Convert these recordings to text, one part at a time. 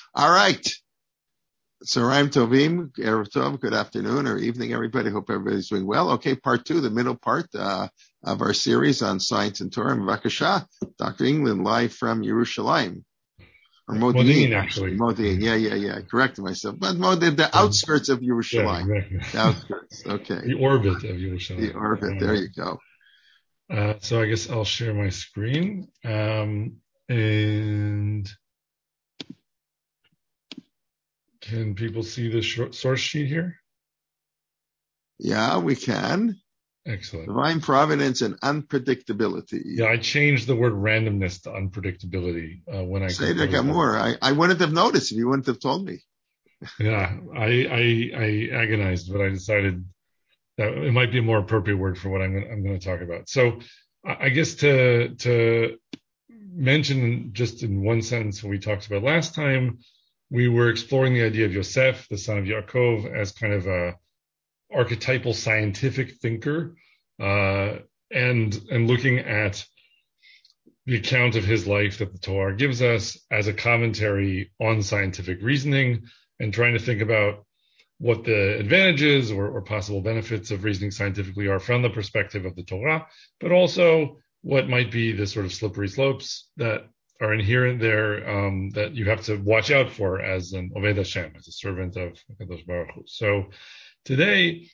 All right. Tzaraim Tovim, Erev Tov, good afternoon or evening, everybody. Hope everybody's doing well. Okay, part two, the middle part of our series on science and Torah. Vakasha, Dr. England, live from Yerushalayim. Or Modi'in, actually. Modi'in, yeah. Corrected myself. But the outskirts of Yerushalayim. Yeah, exactly. The outskirts, okay. The orbit of Yerushalayim. The orbit, there you go. So I guess I'll share my screen. And can people see the source sheet here? Yeah, we can. Excellent. Divine providence and unpredictability. Yeah, I changed the word randomness to unpredictability when I Seder Gamur. I wouldn't have noticed if you wouldn't have told me. Yeah, I agonized, but I decided that it might be a more appropriate word for what I'm going to talk about. So I guess to mention just in one sentence what we talked about last time, we were exploring the idea of Yosef, the son of Yaakov, as kind of a archetypal scientific thinker, and looking at the account of his life that the Torah gives us as a commentary on scientific reasoning, and trying to think about what the advantages or possible benefits of reasoning scientifically are from the perspective of the Torah, but also what might be the sort of slippery slopes that are inherent there, that you have to watch out for as an Oved Hashem, as a servant of Kadosh Baruch Hu. So today,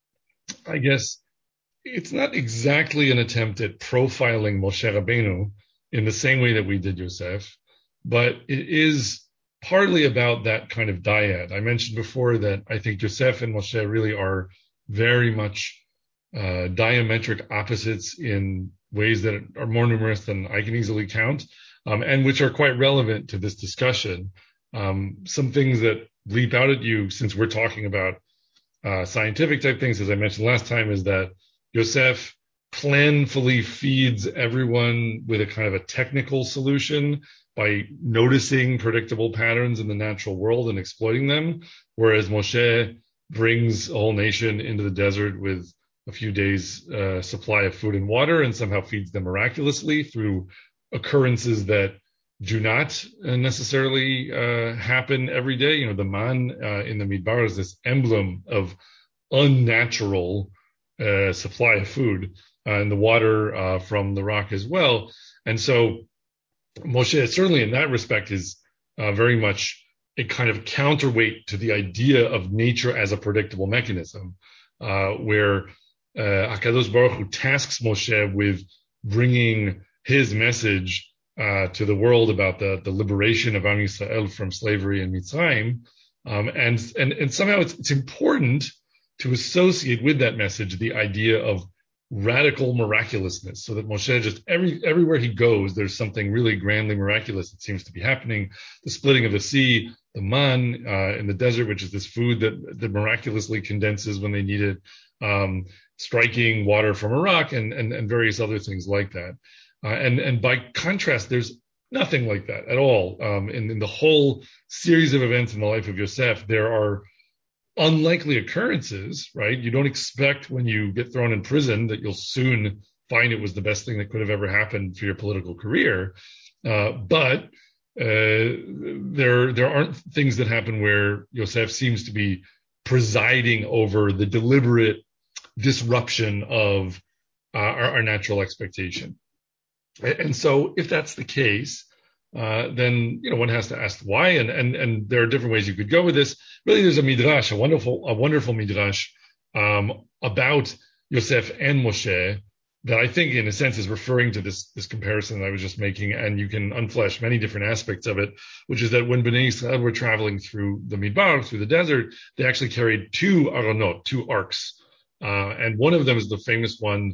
I guess it's not exactly an attempt at profiling Moshe Rabbeinu in the same way that we did Yosef, but it is partly about that kind of dyad. I mentioned before that I think Yosef and Moshe really are very much diametric opposites in ways that are more numerous than I can easily count, and which are quite relevant to this discussion. Some things that leap out at you, since we're talking about scientific type things, as I mentioned last time, is that Yosef planfully feeds everyone with a kind of a technical solution by noticing predictable patterns in the natural world and exploiting them, whereas Moshe brings a whole nation into the desert with a few days' supply of food and water and somehow feeds them miraculously through occurrences that do not necessarily happen every day. You know, the man in the Midbar is this emblem of unnatural supply of food, and the water from the rock as well. And so Moshe, certainly in that respect, is very much a kind of counterweight to the idea of nature as a predictable mechanism, where HaKadosh Baruch Hu tasks Moshe with bringing his message to the world about the liberation of Am Yisrael from slavery in Mitzrayim, and somehow it's important to associate with that message the idea of radical miraculousness, so that Moshe just everywhere he goes, there's something really grandly miraculous that seems to be happening. The splitting of the sea, the man in the desert, which is this food that miraculously condenses when they need it, striking water from a rock, and various other things like that. And by contrast, there's nothing like that at all. In the whole series of events in the life of Yosef, there are unlikely occurrences, right? You don't expect when you get thrown in prison that you'll soon find it was the best thing that could have ever happened for your political career. But there aren't things that happen where Yosef seems to be presiding over the deliberate disruption of our natural expectation. And so if that's the case, then one has to ask why, and there are different ways you could go with this. Really, there's a midrash, a wonderful midrash about Yosef and Moshe that I think, in a sense, is referring to this comparison that I was just making, and you can unflesh many different aspects of it, which is that when Bnei Yisrael were traveling through the Midbar, through the desert, they actually carried two aronot, two arks, and one of them is the famous one,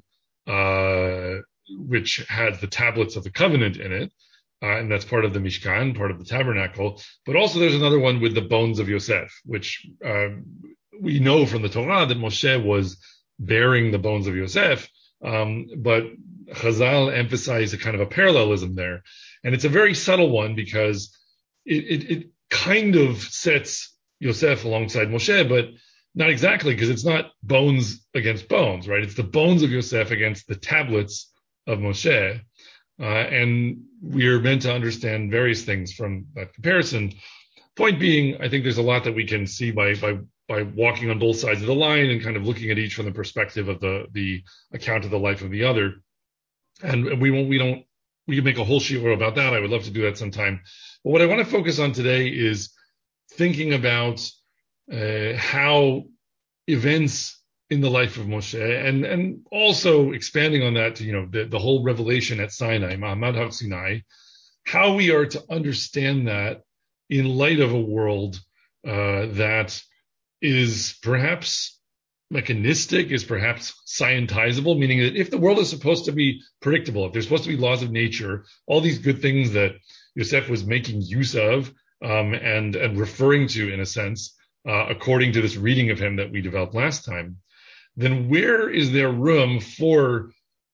which has the tablets of the covenant in it. And that's part of the Mishkan, part of the tabernacle. But also there's another one with the bones of Yosef, which we know from the Torah that Moshe was bearing the bones of Yosef. But Chazal emphasized a kind of a parallelism there. And it's a very subtle one because it kind of sets Yosef alongside Moshe, but not exactly, because it's not bones against bones, right? It's the bones of Yosef against the tablets of Moshe. And we are meant to understand various things from that comparison. point being, I think there's a lot that we can see by walking on both sides of the line and kind of looking at each from the perspective of the account of the life of the other. And we can make a whole shiur about that. I would love to do that sometime. But what I want to focus on today is thinking about how events in the life of Moshe, and also expanding on that to the whole revelation at Sinai, Ma'amad Har Sinai, how we are to understand that in light of a world that is perhaps mechanistic, is perhaps scientizable, meaning that if the world is supposed to be predictable, if there's supposed to be laws of nature, all these good things that Yosef was making use of and referring to in a sense, according to this reading of him that we developed last time, then where is there room for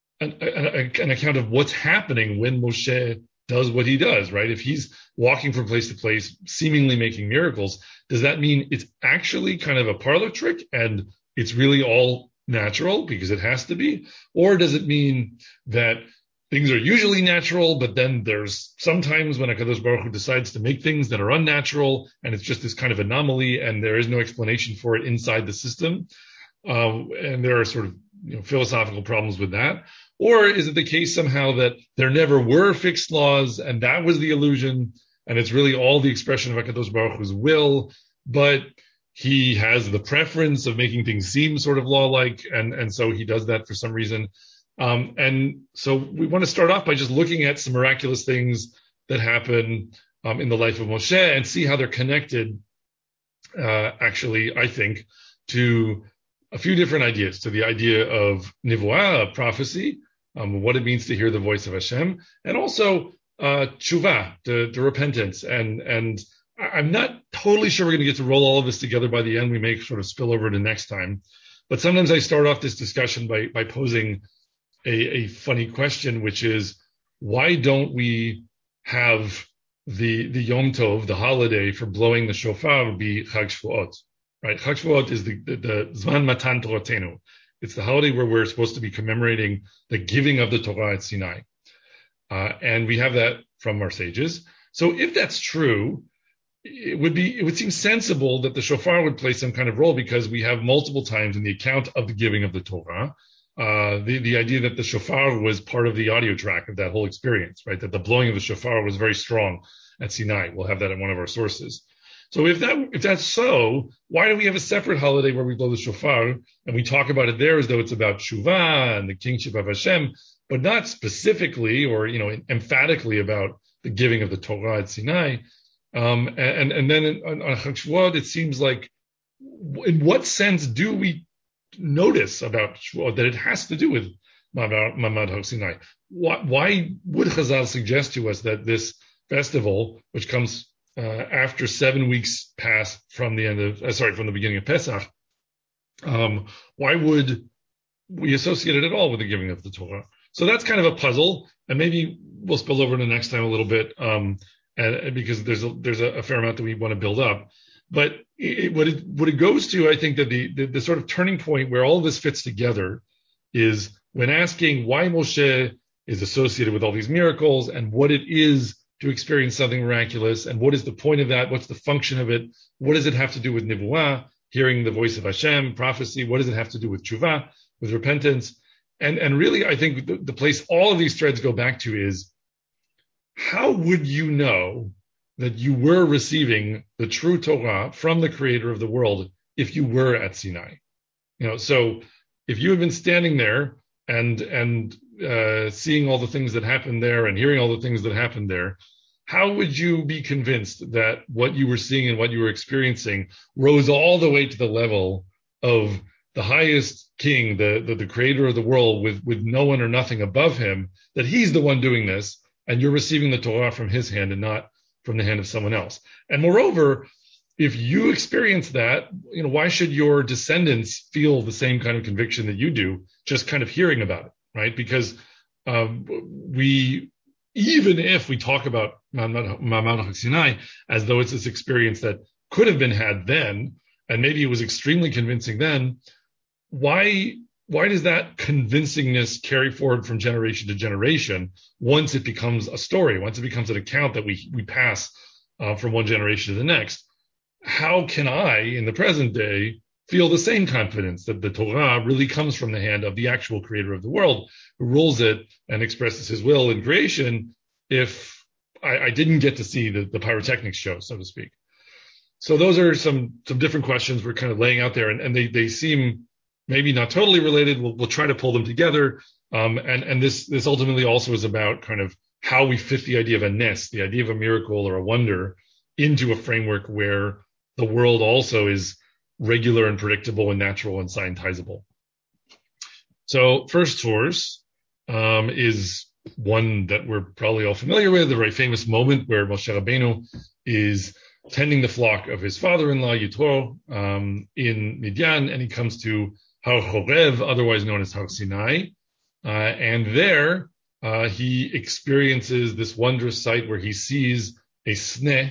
an account of what's happening when Moshe does what he does, right? If he's walking from place to place, seemingly making miracles, does that mean it's actually kind of a parlor trick and it's really all natural because it has to be? Or does it mean that things are usually natural, but then there's sometimes when HaKadosh Baruch Hu decides to make things that are unnatural and it's just this kind of anomaly and there is no explanation for it inside the system? And there are sort of philosophical problems with that. Or is it the case somehow that there never were fixed laws and that was the illusion and it's really all the expression of HaKadosh Baruch Hu's will, but he has the preference of making things seem sort of law-like, and so he does that for some reason. And so we want to start off by just looking at some miraculous things that happen in the life of Moshe and see how they're connected, actually, I think, to a few different ideas, to the idea of nivuah, prophecy, what it means to hear the voice of Hashem, and also tshuva, the repentance. And I'm not totally sure we're going to get to roll all of this together by the end. We may sort of spill over to next time. But sometimes I start off this discussion by posing a funny question, which is, why don't we have the Yom Tov, the holiday for blowing the shofar, be Chag Shvuot? Right? Chag Shvuot is the Zman Matan Toratenu. It's the holiday where we're supposed to be commemorating the giving of the Torah at Sinai. And we have that from our sages. So if that's true, it would seem sensible that the shofar would play some kind of role, because we have multiple times in the account of the giving of the Torah, the idea that the shofar was part of the audio track of that whole experience, right? That the blowing of the shofar was very strong at Sinai. We'll have that in one of our sources. So if that's so, why do we have a separate holiday where we blow the shofar and we talk about it there as though it's about tshuva and the kingship of Hashem, but not specifically or emphatically about the giving of the Torah at Sinai? And then on Chag Shvuot, it seems like, in what sense do we notice about Shvuot that it has to do with Ma'amad Har Sinai? Why would Chazal suggest to us that this festival, which comes after 7 weeks pass from the beginning of Pesach, why would we associate it at all with the giving of the Torah? So that's kind of a puzzle, and maybe we'll spill over to next time a little bit, because there's a fair amount that we want to build up. But what it goes to, I think that the sort of turning point where all of this fits together is when asking why Moshe is associated with all these miracles and what it is to experience something miraculous, and what is the point of that? What's the function of it? What does it have to do with nivuah, hearing the voice of Hashem, prophecy? What does it have to do with tshuva, with repentance? And really, I think the place all of these threads go back to is, how would you know that you were receiving the true Torah from the creator of the world if you were at Sinai? So if you had been standing there and seeing all the things that happened there and hearing all the things that happened there, how would you be convinced that what you were seeing and what you were experiencing rose all the way to the level of the highest king, the creator of the world, with no one or nothing above him, that he's the one doing this, and you're receiving the Torah from his hand and not from the hand of someone else? And moreover, if you experience that, why should your descendants feel the same kind of conviction that you do, just kind of hearing about it, right? Because even if we talk about Ma'amad Har Sinai as though it's this experience that could have been had then, and maybe it was extremely convincing then, why does that convincingness carry forward from generation to generation once it becomes a story, once it becomes an account that we pass from one generation to the next. How can I, in the present day, feel the same confidence that the Torah really comes from the hand of the actual creator of the world, who rules it and expresses his will in creation, if I didn't get to see the pyrotechnics show, so to speak? So those are some different questions we're kind of laying out there, and they seem maybe not totally related. We'll try to pull them together. And this ultimately also is about kind of how we fit the idea of a nes, the idea of a miracle or a wonder, into a framework where the world also is regular and predictable and natural and scientizable. So first source is one that we're probably all familiar with, the very famous moment where Moshe Rabbeinu is tending the flock of his father-in-law, Yitro, in Midian, and he comes to Har Horev, otherwise known as Har Sinai. And there he experiences this wondrous sight where he sees a sneh,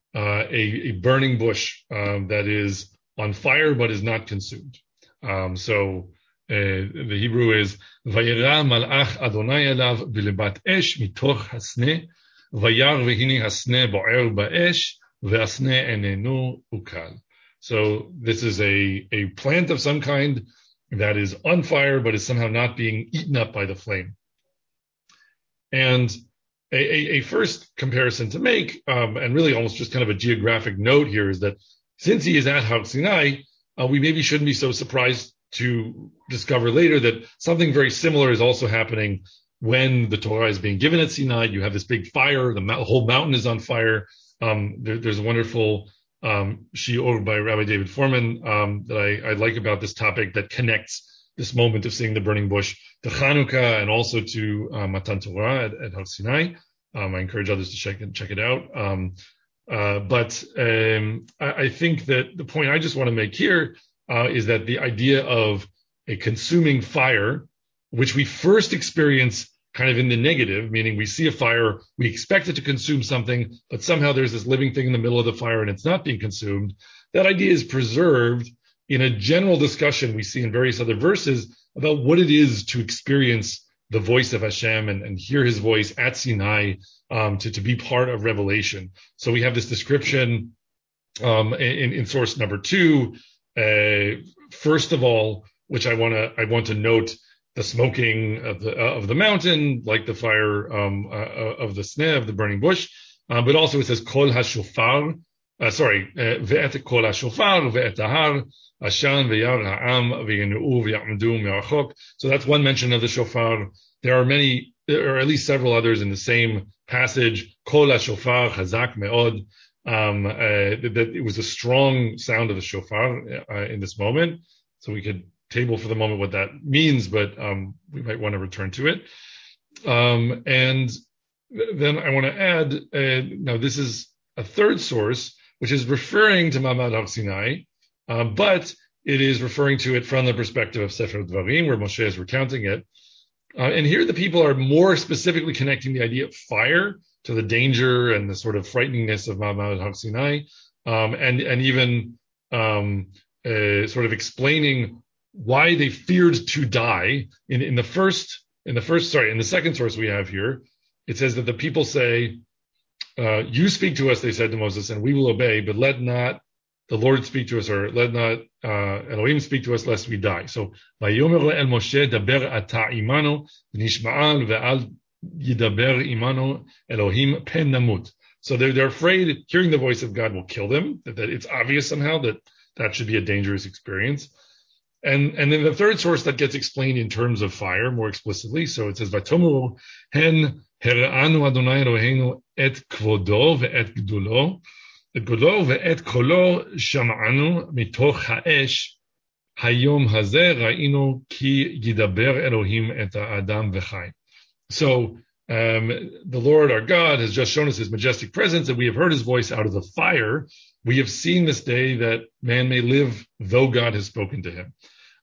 a burning bush that is on fire but is not consumed. So the Hebrew is Vayera malach Adonai elav bilebat esh mitoch hasneh vayar vehini hasneh bo'er ba'esh ve'asneh enenu ukal. So this is a plant of some kind that is on fire but is somehow not being eaten up by the flame. And a first comparison to make, and really almost just kind of a geographic note here, is that since he is at Har Sinai, we maybe shouldn't be so surprised to discover later that something very similar is also happening when the Torah is being given at Sinai. You have this big fire, the whole mountain is on fire. There's a wonderful shiur by Rabbi David Foreman that I like about this topic that connects this moment of seeing the burning bush to Chanukah and also to Matan Torah at Har Sinai. I encourage others to check it out. But I think that the point I just want to make here is that the idea of a consuming fire, which we first experience kind of in the negative, meaning we see a fire, we expect it to consume something, but somehow there's this living thing in the middle of the fire and it's not being consumed. That idea is preserved in a general discussion we see in various other verses about what it is to experience the voice of Hashem and hear his voice at Sinai, to be part of revelation. So we have this description in source number 2. First of all, which I want to note, the smoking of the mountain, like the fire of the sneh, of the burning bush, but also it says kol hashofar, ve'et kol hashofar ve'et ahar ashan ve'yar ha'am ve'yenu'u ve'ya'amdu me'archok. So that's one mention of the shofar. There are many, or at least several others in the same passage. Kol hashofar chazak me'od. That it was a strong sound of the shofar in this moment. So we could table for the moment what that means, but we might want to return to it. And then I want to add, now this is a third source, which is referring to Ma'amad Har Sinai, but it is referring to it from the perspective of Sefer Dvarim, where Moshe is recounting it. And here the people are more specifically connecting the idea of fire to the danger and the sort of frighteningness of Ma'amad Har Sinai, and even sort of explaining why they feared to die. In the second source we have here, it says that the people say, you speak to us, they said to Moses, and we will obey, but let not the Lord speak to us, or let not Elohim speak to us, lest we die. So, Vayomer el Moshe daber ata imano, v'nishma'al ve'al yidaber imano Elohim pen namut. So they're afraid hearing the voice of God will kill them, that it's obvious somehow that should be a dangerous experience. And then the third source that gets explained in terms of fire more explicitly. So it says, Vatomu hen hera'anu Adonai Eloheinu et kvodo ve'et gdulo, et gdulo ve'et kolo shama'anu mitoch ha'esh hayom hazeh ra'inu ki yidaber Elohim et ha'adam v'chai. So the Lord our God has just shown us his majestic presence, and we have heard his voice out of the fire. We have seen this day that man may live though God has spoken to him.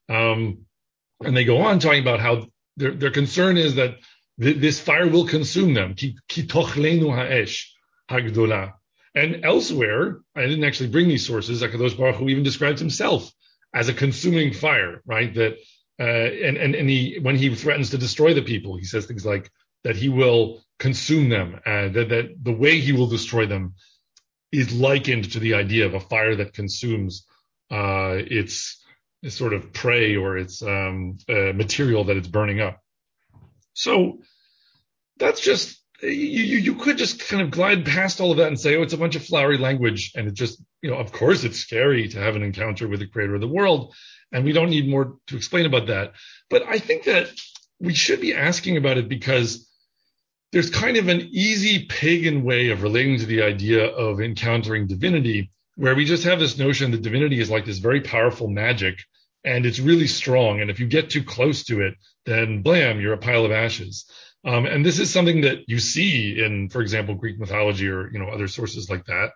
And they go on talking about how their concern is that this fire will consume them. Ki tochlenu ha'esh hagdola. And elsewhere, I didn't actually bring these sources, HaKadosh Baruch Hu even describes himself as a consuming fire, right? That and he, when he threatens to destroy the people, he says things like that he will consume them, that the way he will destroy them is likened to the idea of a fire that consumes its sort of prey or its material that it's burning up. So that's just, you could just kind of glide past all of that and say, oh, it's a bunch of flowery language. And it just, of course it's scary to have an encounter with the creator of the world. And we don't need more to explain about that. But I think that we should be asking about it because there's kind of an easy pagan way of relating to the idea of encountering divinity, where we just have this notion that divinity is like this very powerful magic and it's really strong. And if you get too close to it, then blam, you're a pile of ashes. And this is something that you see in, for example, Greek mythology or, other sources like that.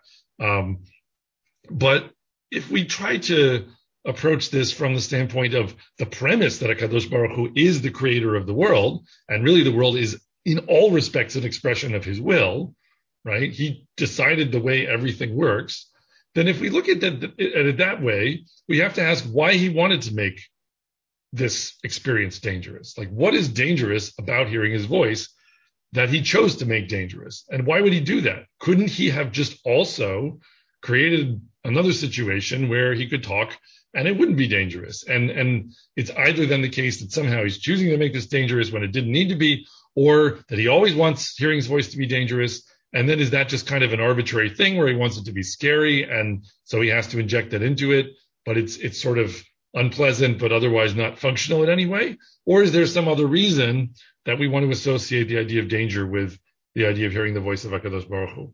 But if we try to approach this from the standpoint of the premise that HaKadosh Baruch Hu is the creator of the world, and really the world is in all respects an expression of his will, right? He decided the way everything works. Then if we look at it that way, we have to ask why he wanted to make this experience dangerous. Like, what is dangerous about hearing his voice that he chose to make dangerous? And why would he do that? Couldn't he have just also created another situation where he could talk and it wouldn't be dangerous? And it's either then the case that somehow he's choosing to make this dangerous when it didn't need to be, or that he always wants hearing his voice to be dangerous. And then is that just kind of an arbitrary thing where he wants it to be scary and so he has to inject that into it, but it's sort of unpleasant but otherwise not functional in any way? Or is there some other reason that we want to associate the idea of danger with the idea of hearing the voice of HaKadosh Baruch Hu?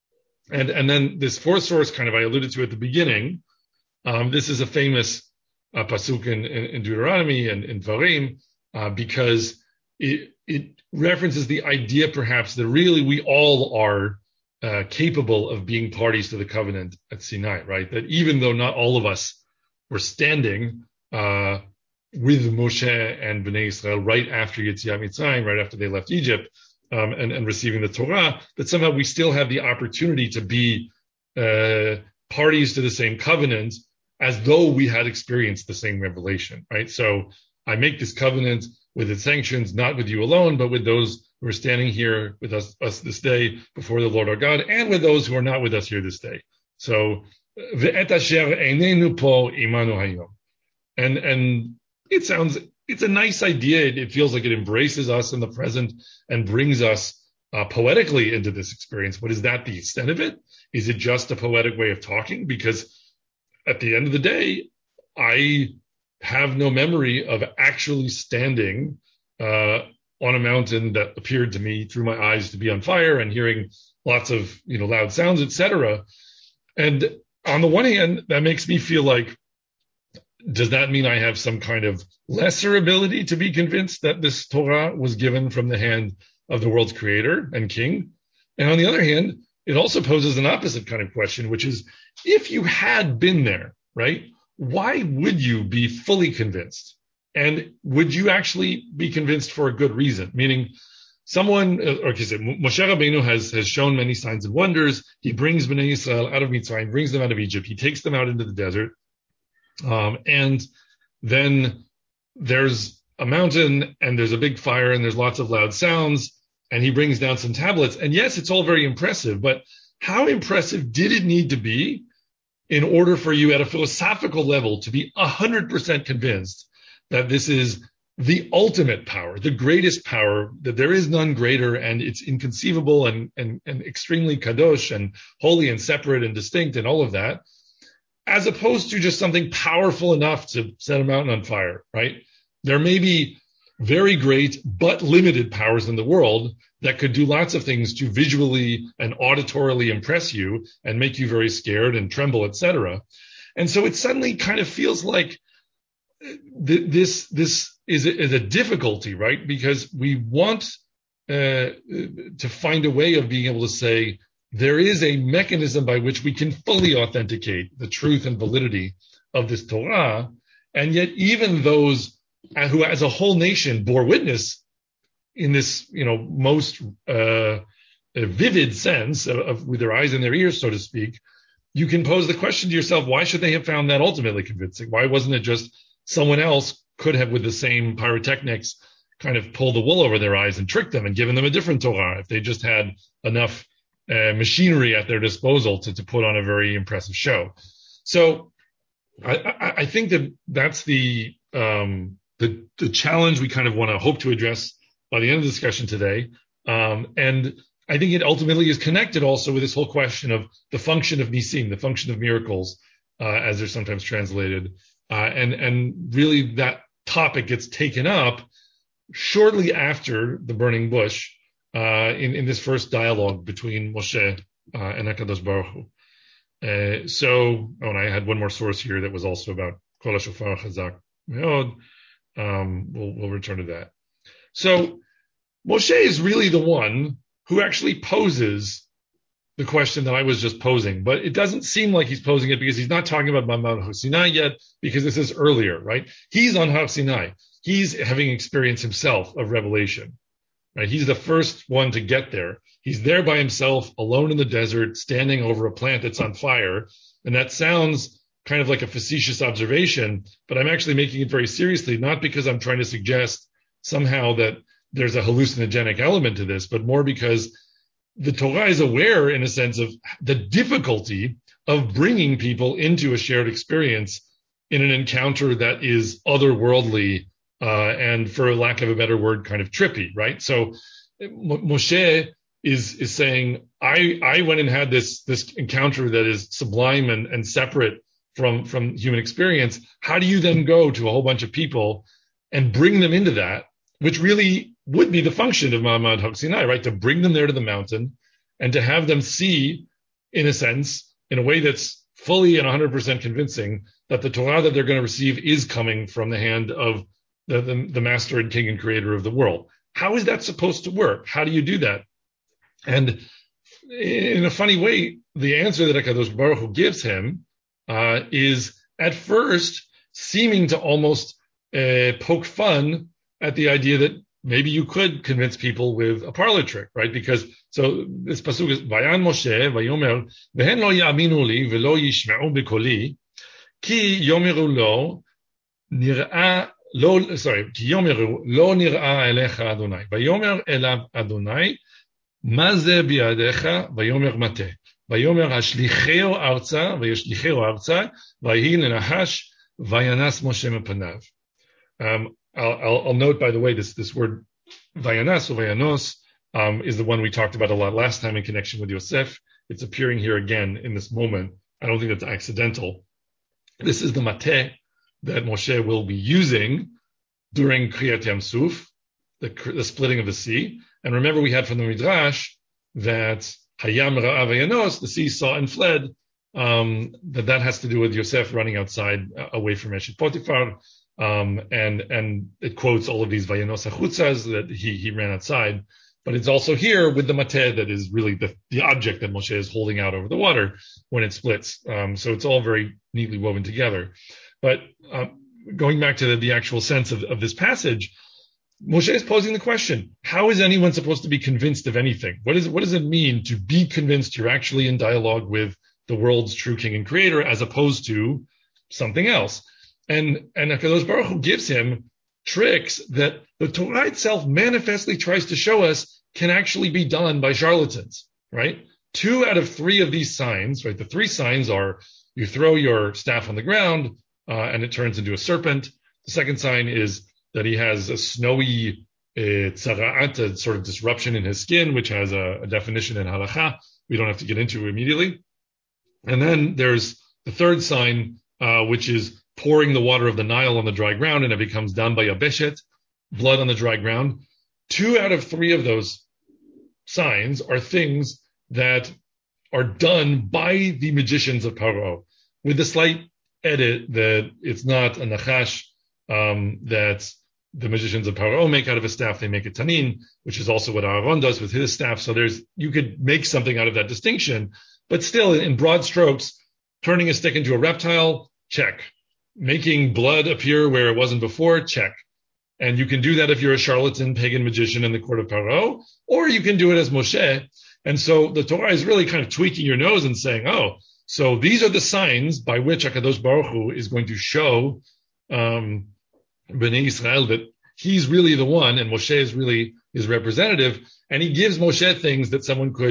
And then this fourth source, kind of I alluded to at the beginning, this is a famous pasuk in Deuteronomy and in Dvarim, because it references the idea perhaps that really we all are capable of being parties to the covenant at Sinai, right? That even though not all of us were standing with Moshe and Bnei Israel right after Yetziat Mitzrayim, right after they left Egypt, and receiving the Torah, that somehow we still have the opportunity to be parties to the same covenant as though we had experienced the same revelation, right? So I make this covenant with its sanctions, not with you alone, but with those who are standing here with us this day before the Lord our God, and with those who are not with us here this day. So, ve'et asher einenu po imanu hayom. And it's a nice idea. It feels like it embraces us in the present and brings us poetically into this experience. But is that the extent of it? Is it just a poetic way of talking? Because at the end of the day, I have no memory of actually standing on a mountain that appeared to me through my eyes to be on fire and hearing lots of loud sounds, etc. And on the one hand, that makes me feel like, does that mean I have some kind of lesser ability to be convinced that this Torah was given from the hand of the world's creator and king? And on the other hand, it also poses an opposite kind of question, which is, if you had been there, right, why would you be fully convinced? And would you actually be convinced for a good reason? Meaning, Moshe Rabbeinu has shown many signs and wonders. He brings Bnei Israel out of Mitzrayim, brings them out of Egypt. He takes them out into the desert. And then there's a mountain and there's a big fire and there's lots of loud sounds, and he brings down some tablets. And yes, it's all very impressive, but how impressive did it need to be in order for you at a philosophical level to be 100% convinced that this is the ultimate power, the greatest power, that there is none greater, and it's inconceivable and extremely kadosh and holy and separate and distinct and all of that, as opposed to just something powerful enough to set a mountain on fire, right? There may be very great but limited powers in the world that could do lots of things to visually and auditorily impress you and make you very scared and tremble, etc. And so it suddenly kind of feels like this is a difficulty, right? Because we want to find a way of being able to say there is a mechanism by which we can fully authenticate the truth and validity of this Torah, and yet even those who as a whole nation bore witness in this, most vivid sense of with their eyes and their ears, so to speak, you can pose the question to yourself, why should they have found that ultimately convincing? Why wasn't it just someone else could have, with the same pyrotechnics, kind of pulled the wool over their eyes and tricked them and given them a different Torah if they just had enough machinery at their disposal to put on a very impressive show. So I think that's the challenge we kind of want to hope to address by the end of the discussion today. And I think it ultimately is connected also with this whole question of the function of nisim, the function of miracles, as they're sometimes translated. And really that topic gets taken up shortly after the burning bush, in this first dialogue between Moshe and HaKadosh Baruch Hu. And I had one more source here that was also about Kol HaShofar Chazak Meod. We'll return to that. So Moshe is really the one who actually poses the question that I was just posing, but it doesn't seem like he's posing it because he's not talking about Mount Har Sinai yet, because this is earlier, right? He's on Har Sinai. He's having experience himself of revelation, right? He's the first one to get there. He's there by himself, alone in the desert, standing over a plant that's on fire. And that sounds kind of like a facetious observation, but I'm actually making it very seriously, not because I'm trying to suggest somehow that there's a hallucinogenic element to this, but more because the Torah is aware, in a sense, of the difficulty of bringing people into a shared experience in an encounter that is otherworldly, and, for lack of a better word, kind of trippy, right? So Moshe is saying, I went and had this encounter that is sublime and separate from human experience. How do you then go to a whole bunch of people and bring them into that, which really would be the function of Mount Har Sinai, right? To bring them there to the mountain and to have them see, in a sense, in a way that's fully and 100% convincing, that the Torah that they're going to receive is coming from the hand of the master and king and creator of the world. How is that supposed to work? How do you do that? And in a funny way, the answer that HaKadosh Baruch Hu gives him is at first seeming to almost poke fun at the idea that maybe you could convince people with a parlor trick, right? Because so this pasuk is Vayan Moshe Vayomer Vehen lo ya'aminu li velo yishma'u b'koli ki yomeru lo nir'a lo ki yomeru lo nir'a elecha Adonai Vayomer elav Adonai ma ze bi'adecha Vayomer mateh Vayomer hashlicheo arza vayashlicheo arza vayi lenahash vayanas Moshe mepanav. I'll note, by the way, this word vayanas or vayanos is the one we talked about a lot last time in connection with Yosef. It's appearing here again in this moment. I don't think that's accidental. This is the mateh that Moshe will be using during Kriyat Yam Suf, the splitting of the sea. And remember, we had from the Midrash that Hayam Ra'a Vayanos, the sea saw and fled, that has to do with Yosef running outside away from Eshet Potiphar. And it quotes all of these Vayanos HaChutzas that he ran outside, but it's also here with the mateh that is really the object that Moshe is holding out over the water when it splits. So it's all very neatly woven together. But going back to the actual sense of this passage, Moshe is posing the question: how is anyone supposed to be convinced of anything? What does it mean to be convinced you're actually in dialogue with the world's true king and creator, as opposed to something else? And HaKadosh Baruch Hu gives him tricks that the Torah itself manifestly tries to show us can actually be done by charlatans, right? 2 out of 3 of these signs, right? The 3 signs are you throw your staff on the ground, and it turns into a serpent. The second sign is that he has a snowy tzara'at, a sort of disruption in his skin, which has a definition in halacha we don't have to get into immediately. And then there's the third sign, which is pouring the water of the Nile on the dry ground, and it becomes dam bayabeshet, blood on the dry ground. 2 out of 3 of those signs are things that are done by the magicians of Paro, with the slight edit that it's not a nachash that the magicians of Paro make out of a staff. They make a tanin, which is also what Aaron does with his staff. So you could make something out of that distinction, but still, in broad strokes, turning a stick into a reptile, check. Making blood appear where it wasn't before, check. And you can do that if you're a charlatan pagan magician in the court of Paro, or you can do it as Moshe. And so the Torah is really kind of tweaking your nose and saying, oh, so these are the signs by which HaKadosh Baruch Hu is going to show Bnei Israel that he's really the one and Moshe is really his representative. And he gives Moshe things that someone could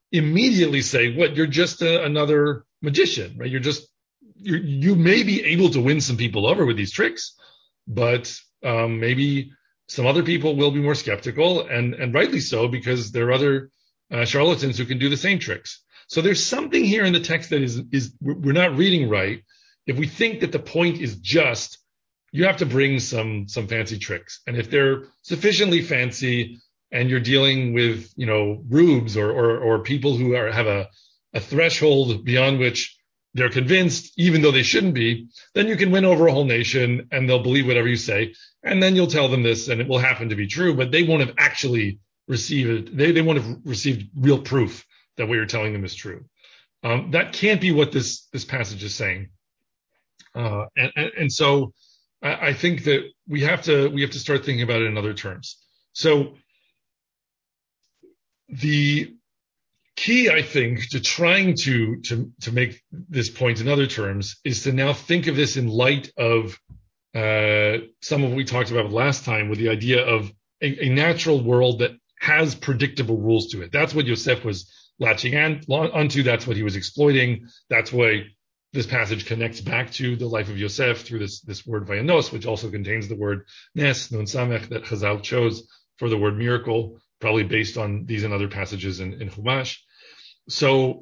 immediately say, what, you're just another magician, right? You may be able to win some people over with these tricks, but maybe some other people will be more skeptical, and rightly so, because there are other charlatans who can do the same tricks. So there's something here in the text that is we're not reading right. If we think that the point is just, you have to bring some fancy tricks, and if they're sufficiently fancy, and you're dealing with, rubes or people who have a threshold beyond which they're convinced, even though they shouldn't be, then you can win over a whole nation and they'll believe whatever you say. And then you'll tell them this and it will happen to be true, but they won't have actually received it. They won't have received real proof that what you're telling them is true. That can't be what this passage is saying. And so I think that we have to start thinking about it in other terms. So the key, I think, to trying to make this point in other terms is to now think of this in light of some of what we talked about last time, with the idea of a natural world that has predictable rules to it. That's what Yosef was latching onto. That's what he was exploiting. That's why this passage connects back to the life of Yosef through this word vayanos, which also contains the word nes, nun samech, that Chazal chose for the word miracle, probably based on these and other passages in Chumash. So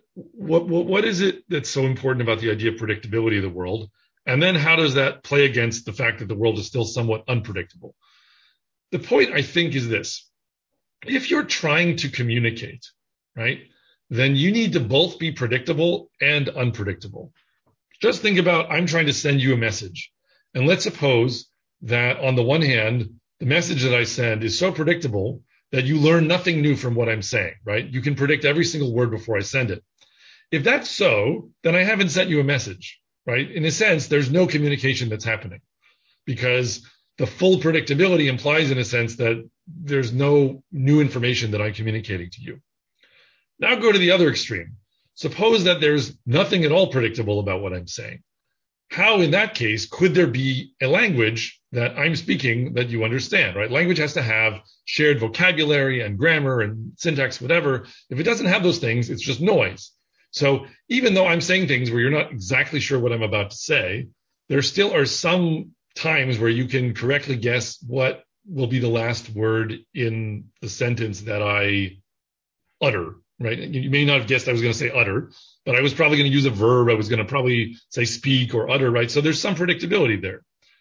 what is it that's so important about the idea of predictability of the world? And then how does that play against the fact that the world is still somewhat unpredictable? The point, I think, is this. If you're trying to communicate, right, then you need to both be predictable and unpredictable. Just think about, I'm trying to send you a message. And let's suppose that on the one hand, the message that I send is so predictable that you learn nothing new from what I'm saying, right? You can predict every single word before I send it. If that's so, then I haven't sent you a message, right? In a sense, there's no communication that's happening, because the full predictability implies, in a sense, that there's no new information that I'm communicating to you. Now go to the other extreme. Suppose that there's nothing at all predictable about what I'm saying. How, in that case, could there be a language that I'm speaking that you understand, right? Language has to have shared vocabulary and grammar and syntax, whatever. If it doesn't have those things, it's just noise. So even though I'm saying things where you're not exactly sure what I'm about to say, there still are some times where you can correctly guess what will be the last word in the sentence that I utter, right? You may not have guessed I was going to say utter, but I was probably going to use a verb. I was going to probably say speak or utter, right? So there's some predictability there.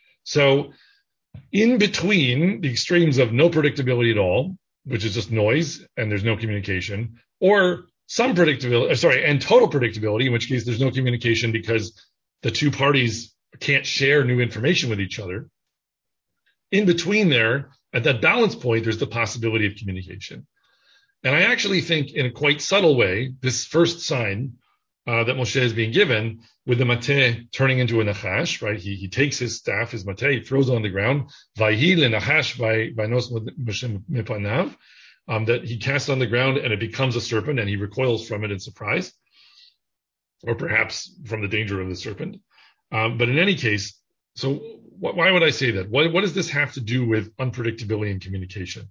So in between the extremes of no predictability at all, which is just noise and there's no communication, or some predictability, and total predictability, in which case there's no communication because the two parties can't share new information with each other. In between there, at that balance point, there's the possibility of communication. And I actually think, in a quite subtle way, this first sign that Moshe is being given, with the mateh turning into a nachash, right? He takes his staff, his mateh, he throws it on the ground, vayhi lenachash vaynos Moshe mipanav, that he casts on the ground and it becomes a serpent and he recoils from it in surprise, or perhaps from the danger of the serpent. But in any case, so why would I say that? What does this have to do with unpredictability in communication?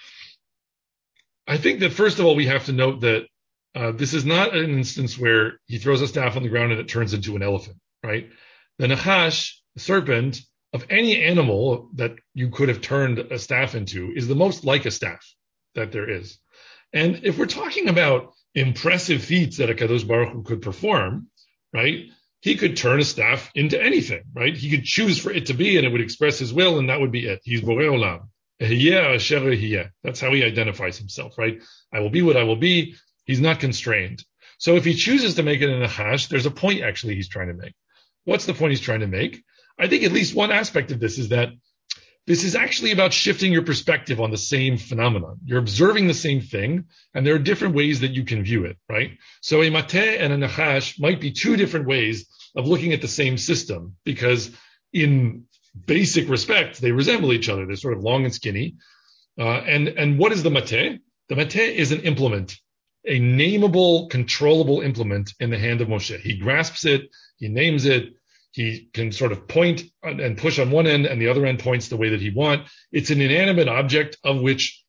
I think that, first of all, we have to note that this is not an instance where he throws a staff on the ground and it turns into an elephant, right? The nachash, the serpent, of any animal that you could have turned a staff into, is the most like a staff that there is. And if we're talking about impressive feats that a Kadosh Baruch Hu could perform, right, he could turn a staff into anything, right? He could choose for it to be, and it would express his will, and that would be it. He's Borei Olam. That's how he identifies himself, right? I will be what I will be. He's not constrained. So if he chooses to make it a nachash, there's a point actually he's trying to make. What's the point he's trying to make? I think at least one aspect of this is that this is actually about shifting your perspective on the same phenomenon. You're observing the same thing, and there are different ways that you can view it, right? So a mateh and a nachash might be two different ways of looking at the same system, because in basic respect, they resemble each other. They're sort of long and skinny. And what is the mateh? The mateh is an implement, a nameable, controllable implement in the hand of Moshe. He grasps it, he names it, he can sort of point and push on one end, and the other end points the way that he wants. It's an inanimate object of which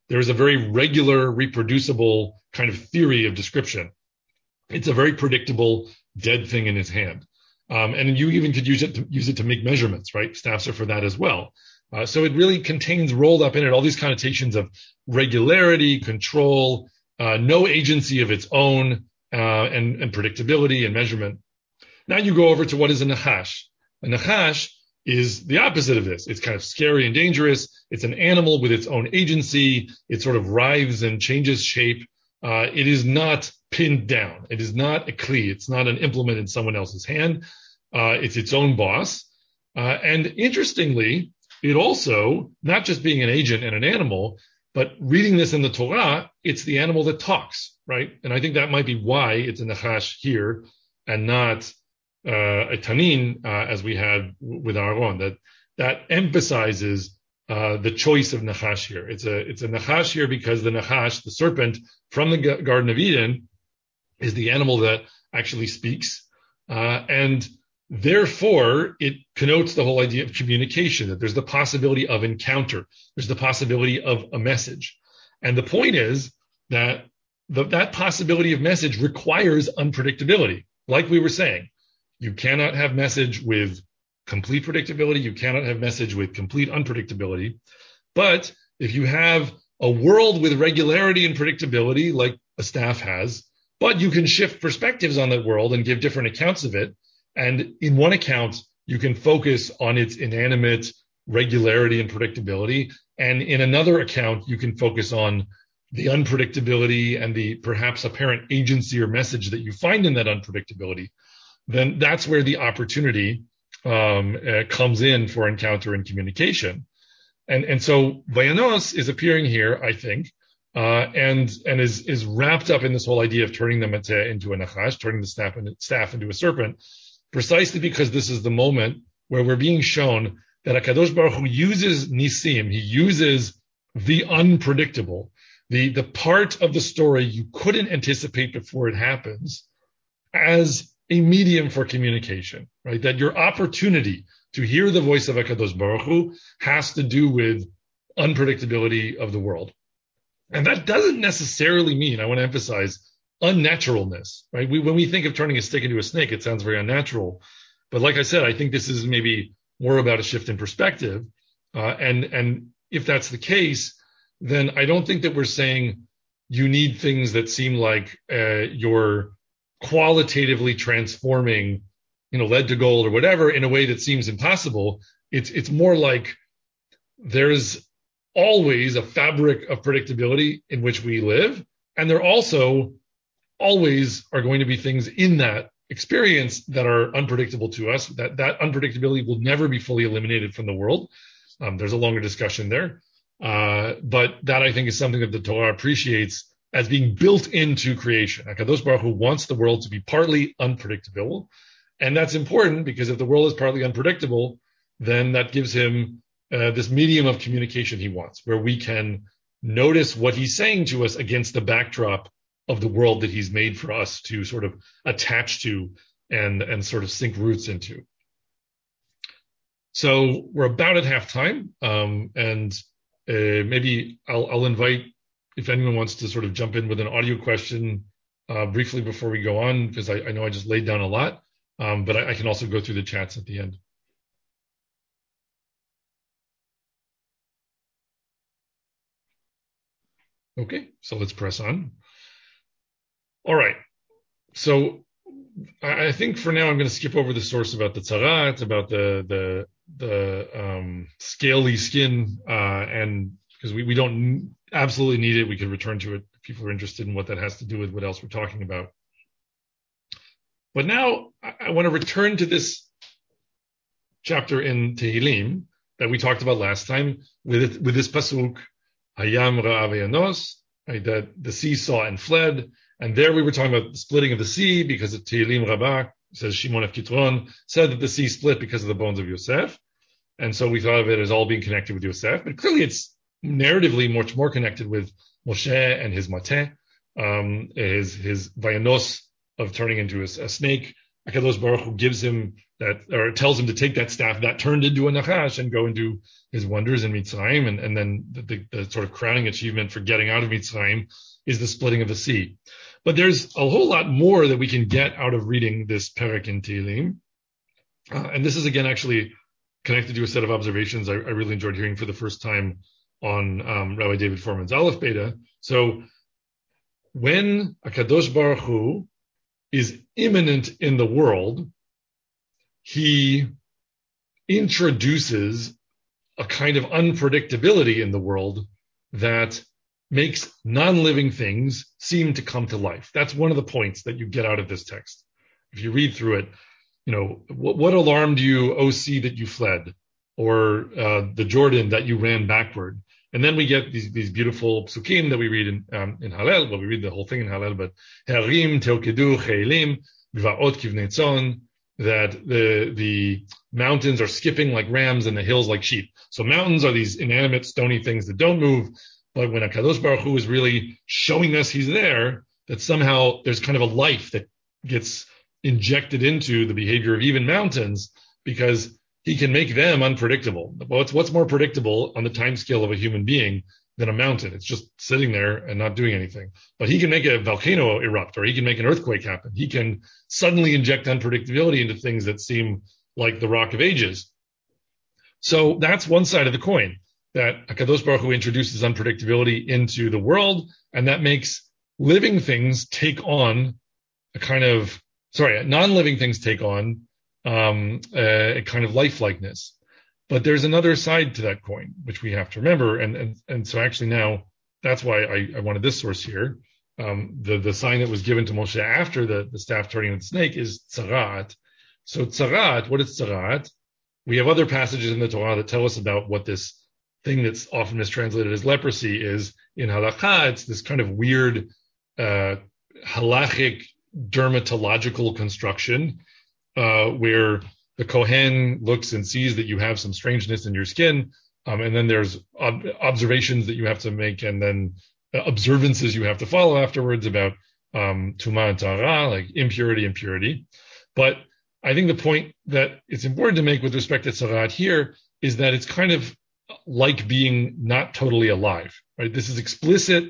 there is a very regular, reproducible kind of theory of description. It's a very predictable dead thing in his hand. And you even could use it to make measurements, right? Staffs are for that as well. So it really contains rolled up in it all these connotations of regularity, control, no agency of its own, and predictability and measurement. Now you go over to what is a nachash. A nachash is the opposite of this. It's kind of scary and dangerous. It's an animal with its own agency. It sort of writhes and changes shape. It is not pinned down. It is not a kli. It's not an implement in someone else's hand. It's its own boss. And interestingly, it also, not just being an agent and an animal, but reading this in the Torah, it's the animal that talks, right? And I think that might be why it's a nachash here and not a tanin, as we had with Aaron, that emphasizes the choice of nachash here. It's a nachash here because the nachash, the serpent from the Garden of Eden, is the animal that actually speaks, and therefore it connotes the whole idea of communication. That there's the possibility of encounter, there's the possibility of a message, and the point is that that possibility of message requires unpredictability. Like we were saying, you cannot have message with complete predictability. You cannot have message with complete unpredictability. But if you have a world with regularity and predictability, like a staff has, but you can shift perspectives on that world and give different accounts of it. And in one account, you can focus on its inanimate regularity and predictability. And in another account, you can focus on the unpredictability and the perhaps apparent agency or message that you find in that unpredictability. Then that's where the opportunity comes in for encounter and communication. And so Vayanos is appearing here, I think, and is wrapped up in this whole idea of turning the mateh into a nachash, turning the staff into a serpent, precisely because this is the moment where we're being shown that HaKadosh Baruch Hu uses nisim, he uses the unpredictable, the part of the story you couldn't anticipate before it happens, as a medium for communication, right? That your opportunity to hear the voice of HaKadosh Baruch Hu has to do with unpredictability of the world. And that doesn't necessarily mean, I want to emphasize, unnaturalness, right? When we think of turning a stick into a snake, it sounds very unnatural. But like I said, I think this is maybe more about a shift in perspective. And if that's the case, then I don't think that we're saying you need things that seem like you're qualitatively transforming, lead to gold or whatever in a way that seems impossible. It's more like there's always a fabric of predictability in which we live, and there also always are going to be things in that experience that are unpredictable to us. That unpredictability will never be fully eliminated from the world. There's a longer discussion there, but that I think is something that the Torah appreciates as being built into creation. HaKadosh Baruch Hu wants the world to be partly unpredictable, and that's important because if the world is partly unpredictable, then that gives him this medium of communication he wants, where we can notice what he's saying to us against the backdrop of the world that he's made for us to sort of attach to and sort of sink roots into. So we're about at halftime, and maybe I'll invite if anyone wants to sort of jump in with an audio question briefly before we go on, because I know I just laid down a lot, but I can also go through the chats at the end. Okay, so let's press on. All right. So I think for now I'm going to skip over the source about the tzarat, about the scaly skin, and because we don't absolutely need it, we could return to it if people are interested in what that has to do with what else we're talking about. But now I want to return to this chapter in Tehillim that we talked about last time with this pasuk, Hayam ra'a veyanos, that the sea saw and fled. And there we were talking about the splitting of the sea because of Tehillim Rabbah, says Shimon of Kitron, said that the sea split because of the bones of Yosef. And so we thought of it as all being connected with Yosef. But clearly it's narratively much more connected with Moshe and his mateh, his vayanos of turning into a snake, HaKadosh Baruch Hu gives him that, or tells him to take that staff that turned into a nachash and go and do his wonders in Mitzrayim. And then the sort of crowning achievement for getting out of Mitzrayim is the splitting of the sea. But there's a whole lot more that we can get out of reading this Perek in Tehillim. And this is, again, actually connected to a set of observations I really enjoyed hearing for the first time on Rabbi David Foreman's Aleph Beta. So when HaKadosh Baruch Hu is immanent in the world, he introduces a kind of unpredictability in the world that makes non-living things seem to come to life. That's one of the points that you get out of this text. If you read through it, what alarmed you, O sea, that you fled, or the Jordan that you ran backward? And then we get these beautiful psukim that we read in Hallel. Well, we read the whole thing in Hallel, but Harim teokedu che'ilim gvaot kivnei tzon, that the mountains are skipping like rams and the hills like sheep. So mountains are these inanimate, stony things that don't move. But when HaKadosh Baruch Hu is really showing us he's there, that somehow there's kind of a life that gets injected into the behavior of even mountains, because he can make them unpredictable. What's more predictable on the time scale of a human being than a mountain? It's just sitting there and not doing anything. But he can make a volcano erupt, or he can make an earthquake happen. He can suddenly inject unpredictability into things that seem like the Rock of Ages. So that's one side of the coin, that HaKadosh Baruch Hu introduces unpredictability into the world, and that makes living things take on non-living things take on a kind of lifelikeness. But there's another side to that coin, which we have to remember. And so actually now, that's why I wanted this source here. The sign that was given to Moshe after the staff turning into the snake is tzarat. So tzarat, what is tzarat? We have other passages in the Torah that tell us about what this thing that's often mistranslated as leprosy is. In halakha, it's this kind of weird halachic dermatological construction where the Kohen looks and sees that you have some strangeness in your skin, and then there's observations that you have to make, and then observances you have to follow afterwards about tuma and tara, like impurity and purity. But I think the point that it's important to make with respect to tzarat here is that it's kind of like being not totally alive, right? This is explicit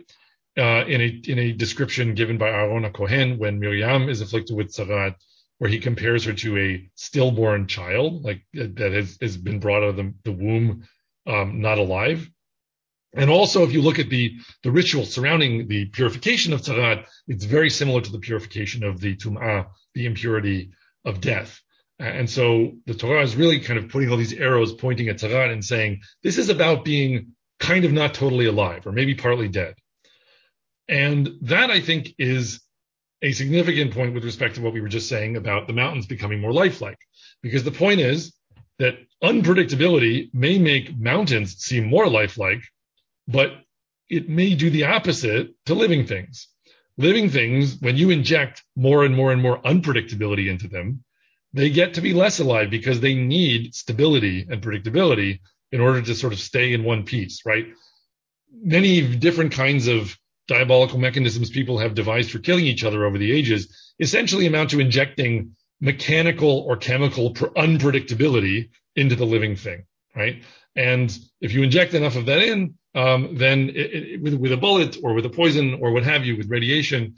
in a description given by Aaron HaKohen when Miriam is afflicted with tzarat, where he compares her to a stillborn child, like that has been brought out of the womb, not alive. And also, if you look at the ritual surrounding the purification of tzarat, it's very similar to the purification of the tum'ah, the impurity of death. And so the Torah is really kind of putting all these arrows pointing at tzarat and saying, this is about being kind of not totally alive, or maybe partly dead. And that, I think, is a significant point with respect to what we were just saying about the mountains becoming more lifelike. Because the point is that unpredictability may make mountains seem more lifelike, but it may do the opposite to living things. Living things, when you inject more and more and more unpredictability into them, they get to be less alive because they need stability and predictability in order to sort of stay in one piece, right? Many different kinds of diabolical mechanisms people have devised for killing each other over the ages essentially amount to injecting mechanical or chemical unpredictability into the living thing, right? And if you inject enough of that in, then with a bullet or with a poison or what have you, with radiation,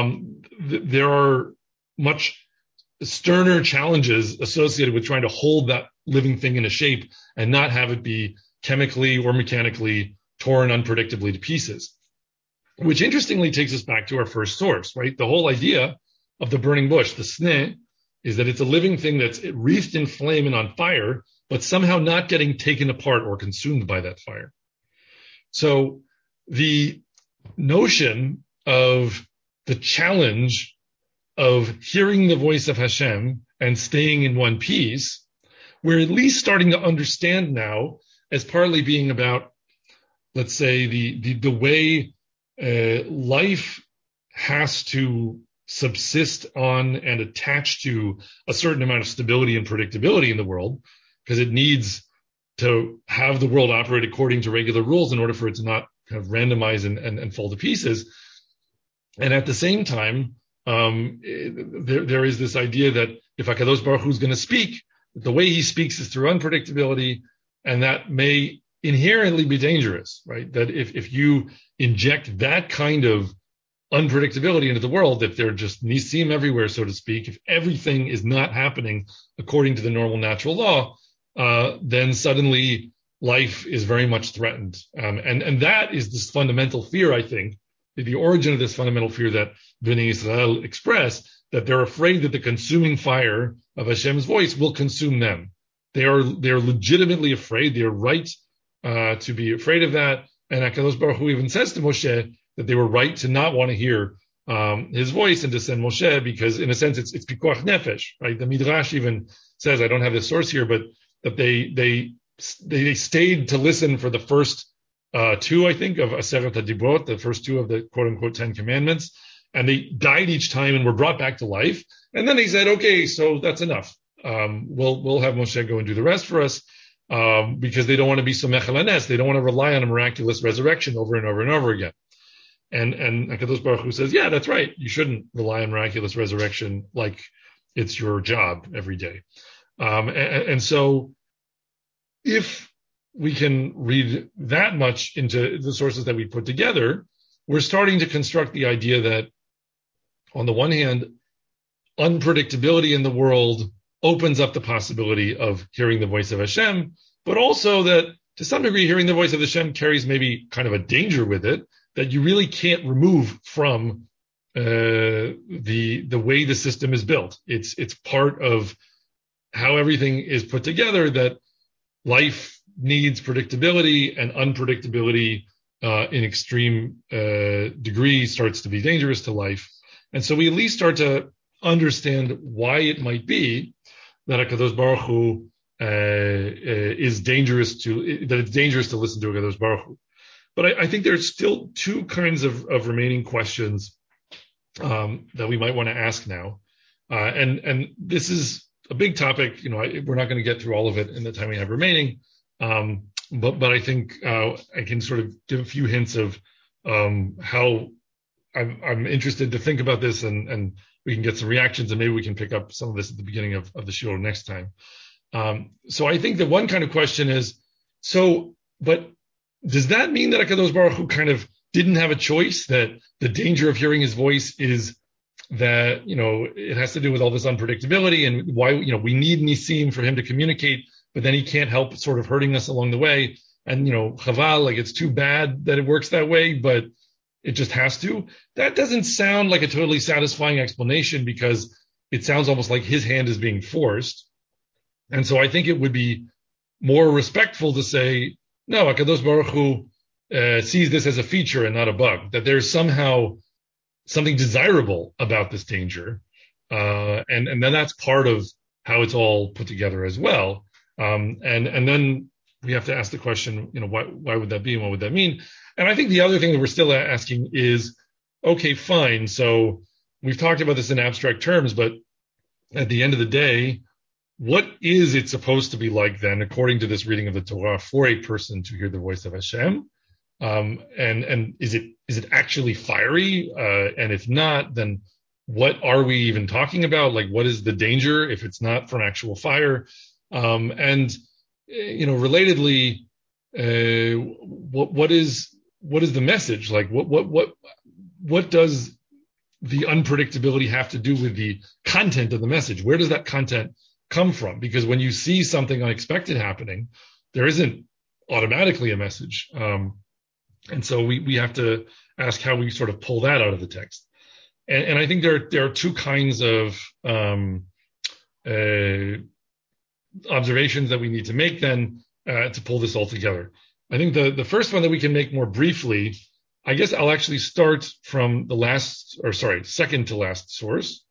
there are much sterner challenges associated with trying to hold that living thing in a shape and not have it be chemically or mechanically torn unpredictably to pieces. Which interestingly takes us back to our first source, right? The whole idea of the burning bush, the sneh, is that it's a living thing that's wreathed in flame and on fire, but somehow not getting taken apart or consumed by that fire. So the notion of the challenge of hearing the voice of Hashem and staying in one piece, we're at least starting to understand now as partly being about, let's say, the way life has to subsist on and attach to a certain amount of stability and predictability in the world, because it needs to have the world operate according to regular rules in order for it to not kind of randomize and fall to pieces. And at the same time, there is this idea that if HaKadosh Baruch Hu is going to speak, the way he speaks is through unpredictability, and that may inherently be dangerous, right? That if you inject that kind of unpredictability into the world, if there are just nisim everywhere, so to speak, if everything is not happening according to the normal natural law, then suddenly life is very much threatened. And that is this fundamental fear, I think, the origin of this fundamental fear that Bnei Israel express, that they're afraid that the consuming fire of Hashem's voice will consume them. They are legitimately afraid. They are right to be afraid of that. And HaKadosh Baruch Hu even says to Moshe that they were right to not want to hear his voice and to send Moshe, because in a sense it's pikuach nefesh, right? The Midrash even says, I don't have the source here, but that they stayed to listen for the first two, I think, of Aseret HaDibrot, the first two of the quote-unquote 10 Commandments, and they died each time and were brought back to life. And then they said, okay, so that's enough. We'll have Moshe go and do the rest for us, because they don't want to be so mechalanes. They don't want to rely on a miraculous resurrection over and over and over again. And HaKadosh Baruch Hu says, yeah, that's right. You shouldn't rely on miraculous resurrection like it's your job every day. And so if we can read that much into the sources that we put together, we're starting to construct the idea that, on the one hand, unpredictability in the world opens up the possibility of hearing the voice of Hashem, but also that, to some degree, hearing the voice of Hashem carries maybe kind of a danger with it that you really can't remove from the way the system is built. It's part of how everything is put together, that life needs predictability, and unpredictability in extreme degree starts to be dangerous to life. And so we at least start to understand why it might be that HaKadosh Baruch Hu is dangerous that it's dangerous to listen to HaKadosh Baruch Hu. But I think there's still two kinds of remaining questions that we might want to ask now. And this is a big topic. We're not going to get through all of it in the time we have remaining. But I think I can sort of give a few hints of how I'm interested to think about this, and we can get some reactions, and maybe we can pick up some of this at the beginning of the shiur next time. So I think that one kind of question is, but does that mean that HaKadosh Baruch Hu kind of didn't have a choice, that the danger of hearing his voice is that, it has to do with all this unpredictability, and why, we need nisim for him to communicate, but then he can't help sort of hurting us along the way. And, chaval, like, it's too bad that it works that way, but it just has to. That doesn't sound like a totally satisfying explanation, because it sounds almost like his hand is being forced. And so I think it would be more respectful to say, no, HaKadosh Baruch Hu sees this as a feature and not a bug, that there's somehow something desirable about this danger. And then that's part of how it's all put together as well. And then we have to ask the question, why would that be, and what would that mean? And I think the other thing that we're still asking is, okay, fine. So we've talked about this in abstract terms, but at the end of the day, what is it supposed to be like then, according to this reading of the Torah, for a person to hear the voice of Hashem? And is it actually fiery? And if not, then what are we even talking about? Like, what is the danger if it's not from actual fire? And relatedly, what is the message? Like, what does the unpredictability have to do with the content of the message? Where does that content come from? Because when you see something unexpected happening, there isn't automatically a message. And so we have to ask how we sort of pull that out of the text. And I think there are two kinds of observations that we need to make then to pull this all together. I think the first one that we can make more briefly, I guess I'll actually start from second to last source,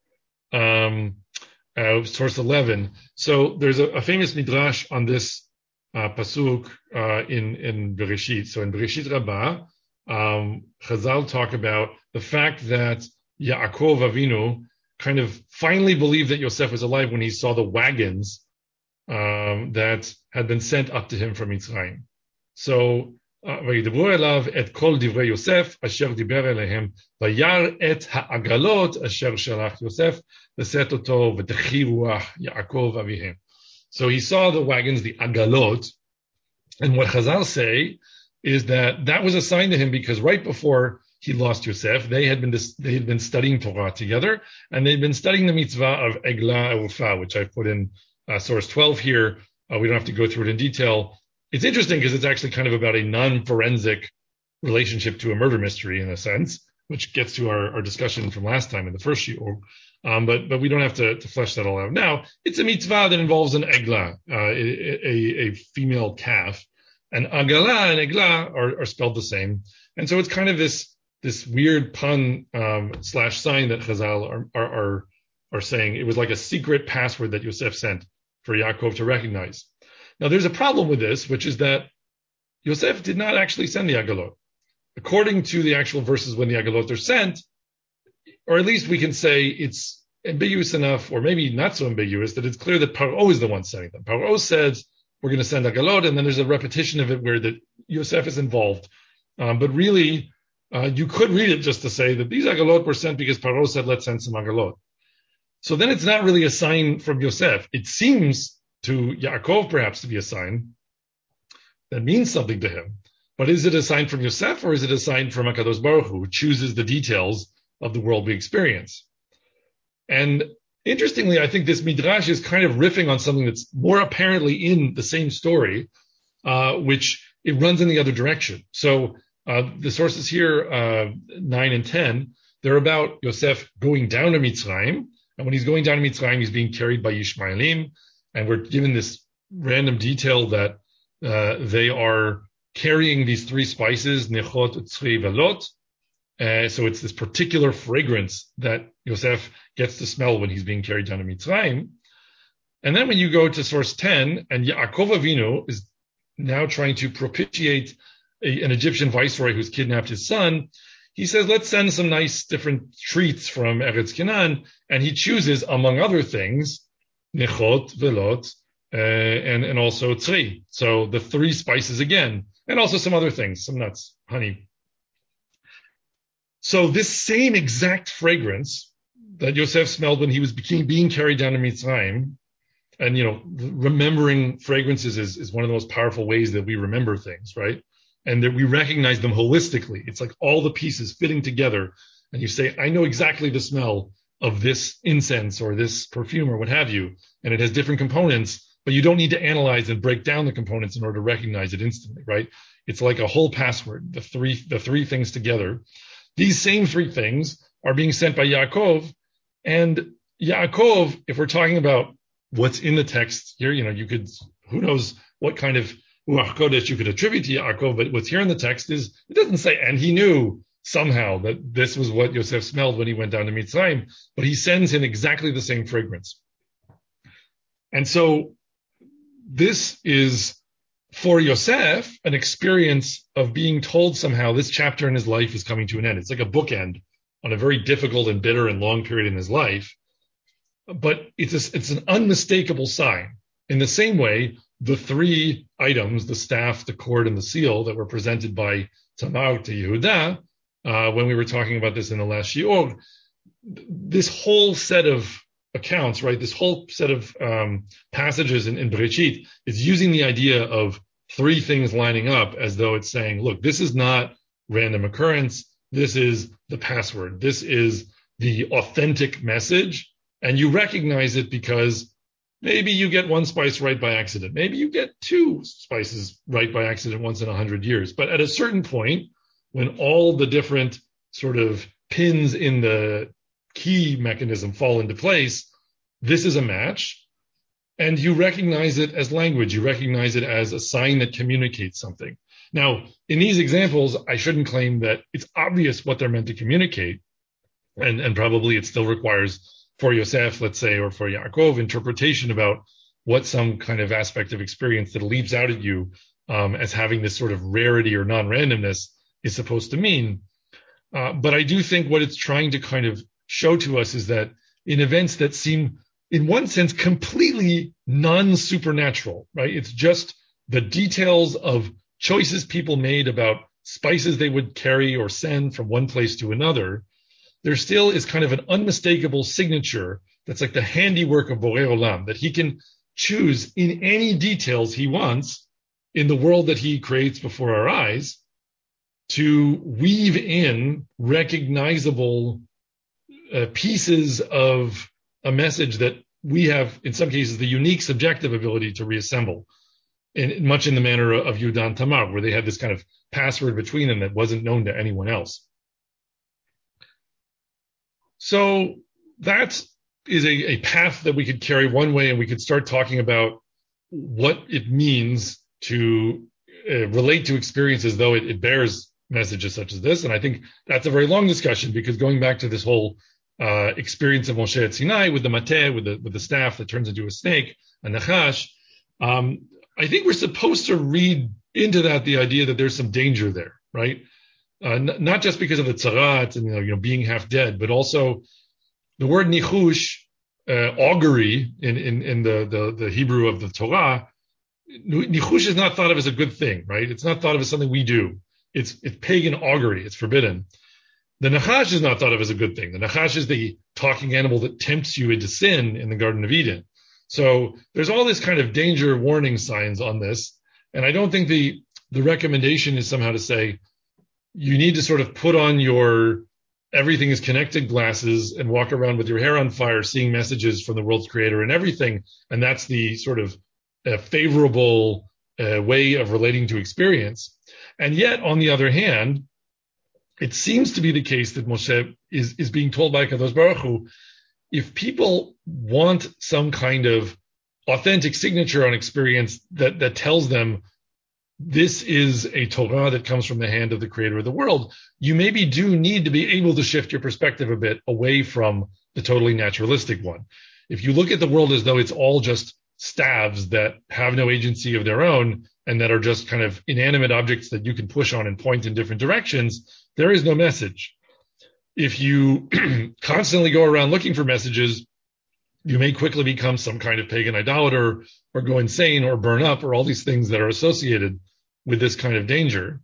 source 11. So there's a famous midrash on this pasuk in Bereshit. So in Bereshit Rabbah, Chazal talk about the fact that Yaakov Avinu kind of finally believed that Yosef was alive when he saw the wagons that had been sent up to him from Mitzrayim. So וידברו אליו את כל דברי יוסף אשר דיבר אליהם, וירא את העגלות אשר שלח יוסף לשאת אותו ותחי רוח יעקב אביהם. So he saw the wagons, the agalot, and what Chazal say is that that was a sign to him because right before he lost Yosef, they had been studying Torah together, and they'd been studying the mitzvah of Eglah Ufa, which I put in source 12 here. We don't have to go through it in detail. It's interesting because it's actually kind of about a non-forensic relationship to a murder mystery in a sense, which gets to our discussion from last time in the first shiur. But we don't have to flesh that all out now. It's a mitzvah that involves an eglah, a female calf, and agalah and eglah are spelled the same. And so it's kind of this weird pun slash sign that Chazal are saying it was like a secret password that Yosef sent for Yaakov to recognize. Now there's a problem with this, which is that Yosef did not actually send the agalot. According to the actual verses when the agalot are sent, or at least we can say it's ambiguous enough, or maybe not so ambiguous, that it's clear that Paro is the one sending them. Paro says, we're going to send agalot, and then there's a repetition of it where that Yosef is involved. But really, you could read it just to say that these agalot were sent because Paro said, let's send some agalot. So then it's not really a sign from Yosef. It seems to Yaakov perhaps to be a sign that means something to him. But is it a sign from Yosef, or is it a sign from HaKadosh Baruch Hu, who chooses the details of the world we experience? And interestingly, I think this midrash is kind of riffing on something that's more apparently in the same story, which it runs in the other direction. So the sources here, 9 and 10, they're about Yosef going down to Mitzrayim. And when he's going down to Mitzrayim, he's being carried by Yishmaelim. And we're given this random detail that they are carrying these three spices, nechot, tzri, velot. So it's this particular fragrance that Yosef gets to smell when he's being carried down to Mitzrayim. And then when you go to source 10, and Yaakov Avinu is now trying to propitiate an Egyptian viceroy who's kidnapped his son, he says, let's send some nice different treats from Eretz Canaan. And he chooses, among other things, nechot, velot, and also tzri. So the three spices again, and also some other things, some nuts, honey. So this same exact fragrance that Yosef smelled when he was being carried down to Mitzrayim, and remembering fragrances is one of the most powerful ways that we remember things, right? And that we recognize them holistically. It's like all the pieces fitting together, and you say, I know exactly the smell of this incense or this perfume or what have you, and it has different components, but you don't need to analyze and break down the components in order to recognize it instantly, right? It's like a whole password, the three things together. These same three things are being sent by Yaakov, and Yaakov, if we're talking about what's in the text here, you could, who knows what kind of Ruach Kodesh you could attribute to Yaakov, but what's here in the text is, it doesn't say, and he knew somehow that this was what Yosef smelled when he went down to Mitzrayim, but he sends him exactly the same fragrance. And so this is, for Yosef, an experience of being told somehow this chapter in his life is coming to an end. It's like a bookend on a very difficult and bitter and long period in his life. But it's an unmistakable sign. In the same way, the three items, the staff, the cord, and the seal that were presented by Tamar to Yehuda, when we were talking about this in the last shiur, this whole set of accounts, right, this whole set of passages in Bereshit is using the idea of three things lining up as though it's saying, look, this is not random occurrence. This is the password. This is the authentic message. And you recognize it because maybe you get one spice right by accident. Maybe you get two spices right by accident once in 100 years. But at a certain point, when all the different sort of pins in the key mechanism fall into place, this is a match. And you recognize it as language. You recognize it as a sign that communicates something. Now, in these examples, I shouldn't claim that it's obvious what they're meant to communicate. And probably it still requires, for Yosef, let's say, or for Yaakov, interpretation about what some kind of aspect of experience that leaps out at you as having this sort of rarity or non-randomness is supposed to mean. But I do think what it's trying to kind of show to us is that in events that seem, in one sense, completely non-supernatural, right? It's just the details of choices people made about spices they would carry or send from one place to another, there still is kind of an unmistakable signature that's like the handiwork of Borei Olam, that he can choose in any details he wants in the world that he creates before our eyes to weave in recognizable pieces of a message that we have, in some cases, the unique subjective ability to reassemble, much in the manner of Yehuda and Tamar, where they had this kind of password between them that wasn't known to anyone else. So that is a path that we could carry one way, and we could start talking about what it means to relate to experience as though it bears messages such as this. And I think that's a very long discussion, because going back to this whole experience of Moshe at Sinai with the mateh, with the staff that turns into a snake, a nachash, I think we're supposed to read into that the idea that there's some danger there, right? Not just because of the tzarat and being half dead, but also the word nichush, augury in the Hebrew of the Torah. Nichush is not thought of as a good thing, right? It's not thought of as something we do. It's pagan augury. It's forbidden. The nachash is not thought of as a good thing. The nachash is the talking animal that tempts you into sin in the Garden of Eden. So there's all this kind of danger warning signs on this. And I don't think the recommendation is somehow to say you need to sort of put on your everything is connected glasses and walk around with your hair on fire, seeing messages from the world's creator and everything. And that's the sort of favorable way of relating to experience. And yet, on the other hand, it seems to be the case that Moshe is being told by Kadosh Baruch Hu, if people want some kind of authentic signature on experience that tells them this is a Torah that comes from the hand of the creator of the world, you maybe do need to be able to shift your perspective a bit away from the totally naturalistic one. If you look at the world as though it's all just staves that have no agency of their own and that are just kind of inanimate objects that you can push on and point in different directions, there is no message. If you constantly go around looking for messages, you may quickly become some kind of pagan idolater or go insane or burn up or all these things that are associated with this kind of danger.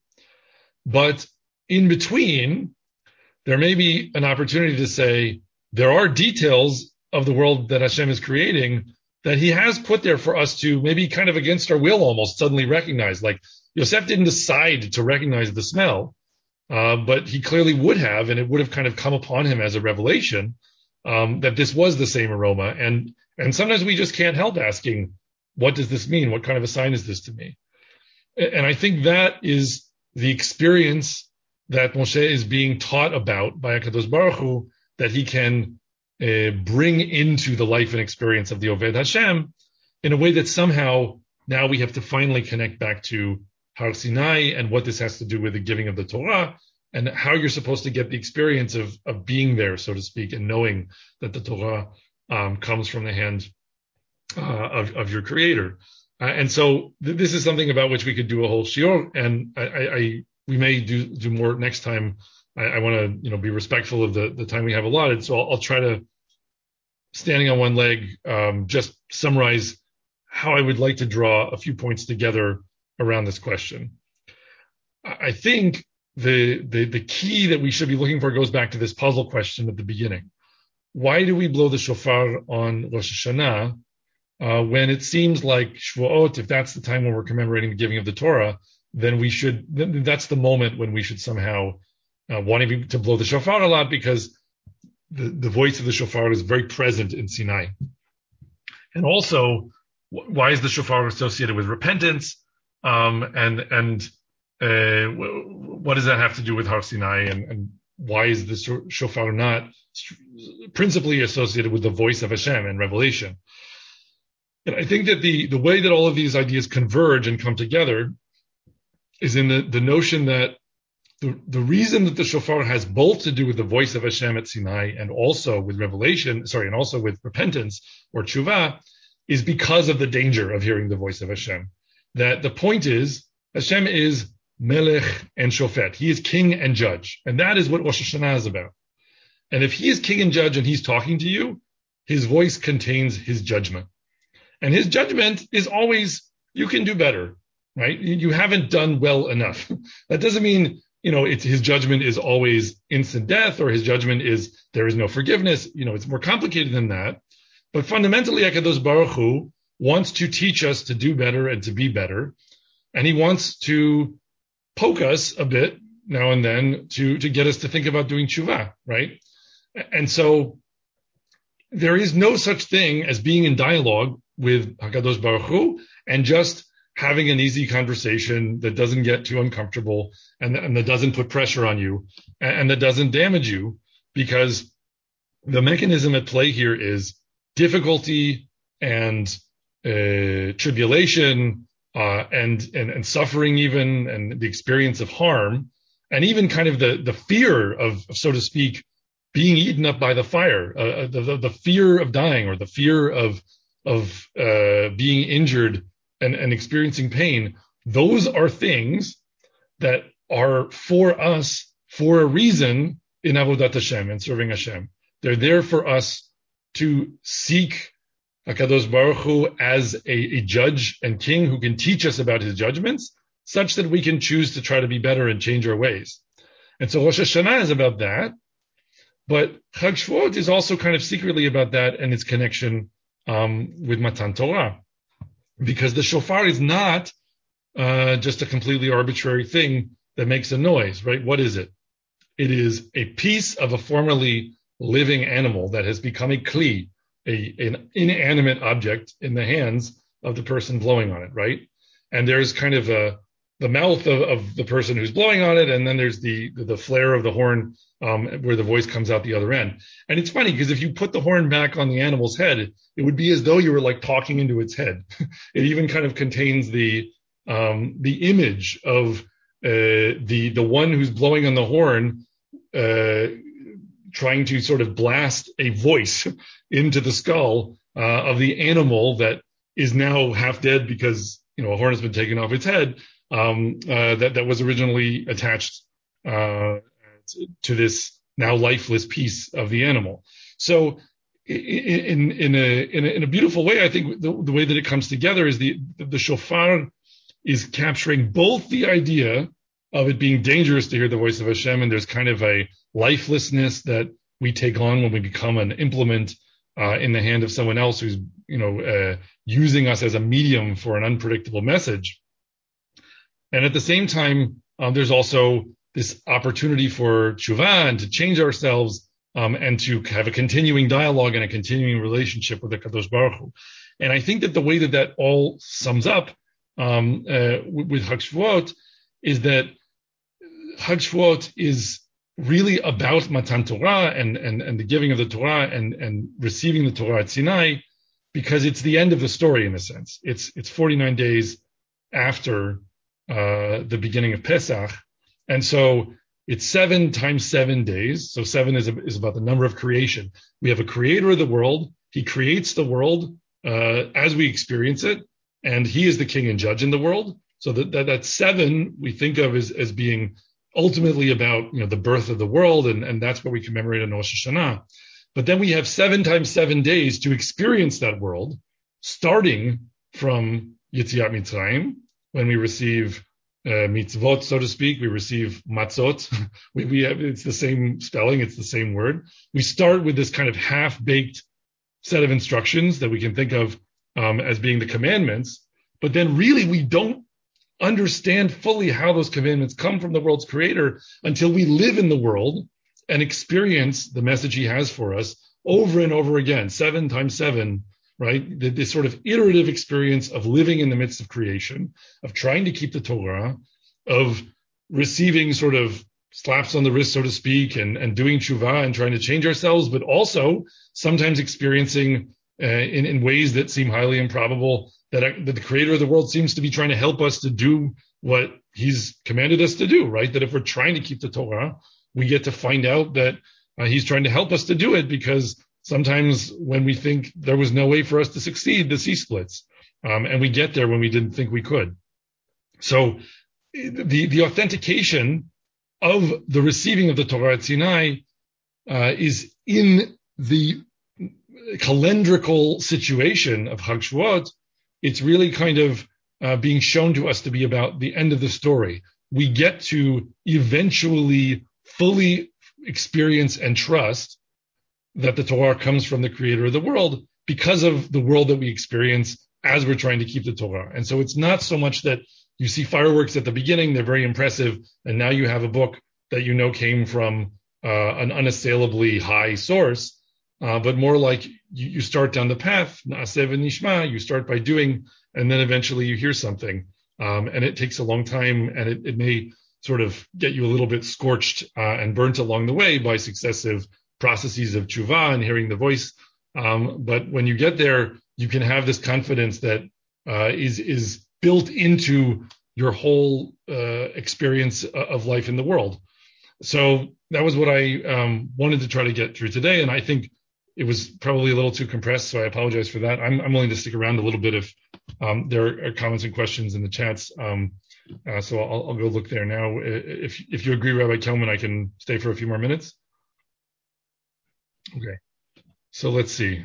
But in between, there may be an opportunity to say there are details of the world that Hashem is creating that he has put there for us to maybe kind of against our will almost suddenly recognize. Like Yosef didn't decide to recognize the smell, but he clearly would have, and it would have kind of come upon him as a revelation that this was the same aroma. And sometimes we just can't help asking, what does this mean? What kind of a sign is this to me? And I think that is the experience that Moshe is being taught about by HaKadosh Baruch Hu, that he can bring into the life and experience of the Oved Hashem in a way that somehow now we have to finally connect back to Har Sinai and what this has to do with the giving of the Torah and how you're supposed to get the experience of being there, so to speak, and knowing that the Torah comes from the hand of your creator. And so this is something about which we could do a whole shiur, and we may do more next time. I want to, be respectful of the time we have allotted. So I'll try to, standing on one leg, just summarize how I would like to draw a few points together around this question. I think the key that we should be looking for goes back to this puzzle question at the beginning. Why do we blow the shofar on Rosh Hashanah when it seems like Shavuot, if that's the time when we're commemorating the giving of the Torah, then that's the moment when we should somehow wanting to blow the shofar a lot, because the voice of the shofar is very present in Sinai. And also, why is the shofar associated with repentance? And what does that have to do with Har Sinai? And why is the shofar not principally associated with the voice of Hashem and revelation? And I think that the way that all of these ideas converge and come together is in the notion that the reason that the shofar has both to do with the voice of Hashem at Sinai and also with and also with repentance or tshuva, is because of the danger of hearing the voice of Hashem. That the point is, Hashem is melech and shofet. He is king and judge. And that is what Rosh Hashanah is about. And if he is king and judge and he's talking to you, his voice contains his judgment. And his judgment is always, you can do better. right? You haven't done well enough. That doesn't mean, his judgment is always instant death, or his judgment is there is no forgiveness. It's more complicated than that. But fundamentally, HaKadosh Baruch Hu wants to teach us to do better and to be better. And he wants to poke us a bit now and then to get us to think about doing tshuva, right? And so there is no such thing as being in dialogue with HaKadosh Baruch Hu and just having an easy conversation that doesn't get too uncomfortable and that doesn't put pressure on you and that doesn't damage you, because the mechanism at play here is difficulty and tribulation and suffering, even, and the experience of harm, and even kind of the fear of, so to speak, being eaten up by the fire, the fear of dying, or the fear of being injured and experiencing pain. Those are things that are for us for a reason in Avodat Hashem and serving Hashem. They're there for us to seek HaKadosh Baruch Hu as a judge and king who can teach us about his judgments, such that we can choose to try to be better and change our ways. And so Rosh Hashanah is about that, but Chag Shavuot is also kind of secretly about that and its connection with Matan Torah, because the shofar is not just a completely arbitrary thing that makes a noise, right? What is it? It is a piece of a formerly living animal that has become a kli, an inanimate object in the hands of the person blowing on it, right? And there's kind of the mouth of the person who's blowing on it, and then there's the flare of the horn where the voice comes out the other end. And it's funny because if you put the horn back on the animal's head, it would be as though you were like talking into its head. It even kind of contains the image of the one who's blowing on the horn trying to sort of blast a voice into the skull of the animal that is now half dead because a horn has been taken off its head, that was originally attached to this now lifeless piece of the animal. So in a beautiful way, I think the way that it comes together is the shofar is capturing both the idea of it being dangerous to hear the voice of Hashem, and there's kind of a lifelessness that we take on when we become an implement in the hand of someone else who's using us as a medium for an unpredictable message. And at the same time, there's also this opportunity for tshuva and to change ourselves and to have a continuing dialogue and a continuing relationship with the Kadosh Baruch Hu. And I think that the way that all sums up with Chag Shavuot is that Chag Shavuot is really about Matan Torah and the giving of the Torah and receiving the Torah at Sinai, because it's the end of the story in a sense. It's 49 days after the beginning of Pesach, and so it's 7 times 7 days. So 7 is about the number of creation. We have a creator of the world. He creates the world as we experience it, and he is the king and judge in the world. So that 7 we think of as being ultimately about the birth of the world, and that's what we commemorate on Rosh Hashanah. But then we have 7 times 7 days to experience that world, starting from Yetziat Mitzrayim, when we receive mitzvot, so to speak. We receive matzot. We have, it's the same spelling, it's the same word. We start with this kind of half-baked set of instructions that we can think of as being the commandments, but then really we don't understand fully how those commandments come from the world's creator until we live in the world and experience the message he has for us over and over again, 7 times 7, right? This sort of iterative experience of living in the midst of creation, of trying to keep the Torah, of receiving sort of slaps on the wrist, so to speak, and doing tshuva and trying to change ourselves, but also sometimes experiencing in ways that seem highly improbable that the creator of the world seems to be trying to help us to do what he's commanded us to do, right? That if we're trying to keep the Torah, we get to find out that he's trying to help us to do it, because sometimes when we think there was no way for us to succeed, the sea splits, and we get there when we didn't think we could. So the authentication of the receiving of the Torah at Sinai is in the calendrical situation of Chag Shavuot. It's really kind of being shown to us to be about the end of the story. We get to eventually fully experience and trust that the Torah comes from the creator of the world because of the world that we experience as we're trying to keep the Torah. And so it's not so much that you see fireworks at the beginning, they're very impressive, and now you have a book that you know came from an unassailably high source, but more like you start down the path, Na'aseh v'nishma, you start by doing, and then eventually you hear something. And it takes a long time, and it may sort of get you a little bit scorched and burnt along the way by successive processes of tshuva and hearing the voice. But when you get there, you can have this confidence that is built into your whole experience of life in the world. So that was what I wanted to try to get through today, and I think it was probably a little too compressed, so I apologize for that. I'm willing to stick around a little bit if there are comments and questions in the chats. So I'll go look there now. If you agree, Rabbi Kelman, I can stay for a few more minutes. Okay. So let's see.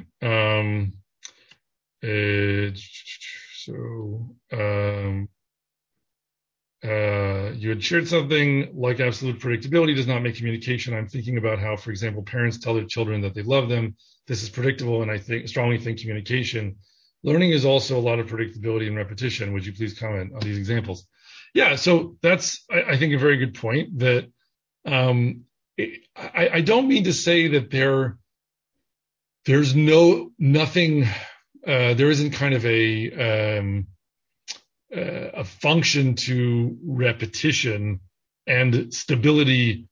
You had shared something like absolute predictability does not make communication. I'm thinking about how, for example, parents tell their children that they love them. This is predictable, and I strongly think communication. Learning is also a lot of predictability and repetition. Would you please comment on these examples? Yeah, so that's, I think, a very good point. That I don't mean to say that there's nothing. There isn't kind of a function to repetition and stability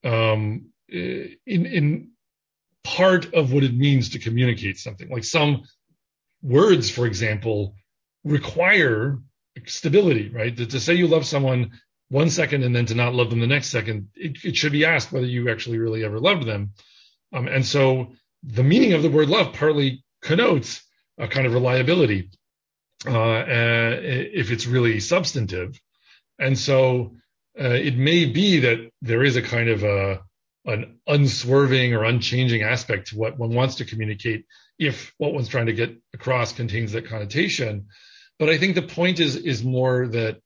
in part of what it means to communicate something. Like some words, for example, require stability, right? To say you love someone 1 second and then to not love them the next second, it should be asked whether you actually really ever loved them. And so the meaning of the word love partly connotes a kind of reliability. If it's really substantive. And so it may be that there is a kind of an unswerving or unchanging aspect to what one wants to communicate if what one's trying to get across contains that connotation. But I think the point is more that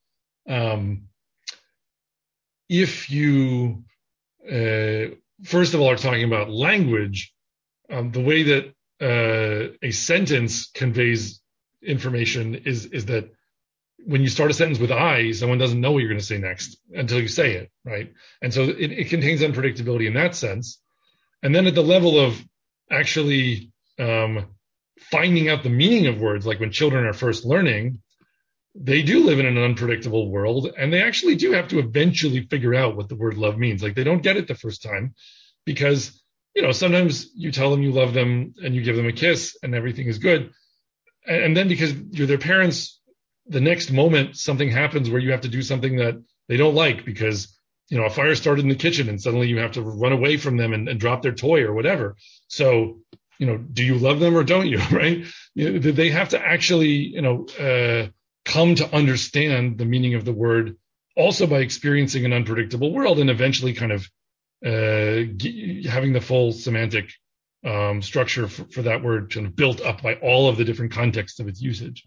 if you, first of all, are talking about language, the way that a sentence conveys information is that when you start a sentence with I, someone doesn't know what you're going to say next until you say it, right? And so it contains unpredictability in that sense. And then at the level of actually finding out the meaning of words, like when children are first learning, they do live in an unpredictable world, and they actually do have to eventually figure out what the word love means. Like they don't get it the first time because, sometimes you tell them you love them and you give them a kiss and everything is good. And then because you're their parents, the next moment something happens where you have to do something that they don't like because, a fire started in the kitchen and suddenly you have to run away from them and drop their toy or whatever. So, do you love them or don't you, right? They have to actually, come to understand the meaning of the word also by experiencing an unpredictable world and eventually kind of having the full semantic structure for that word kind of built up by all of the different contexts of its usage.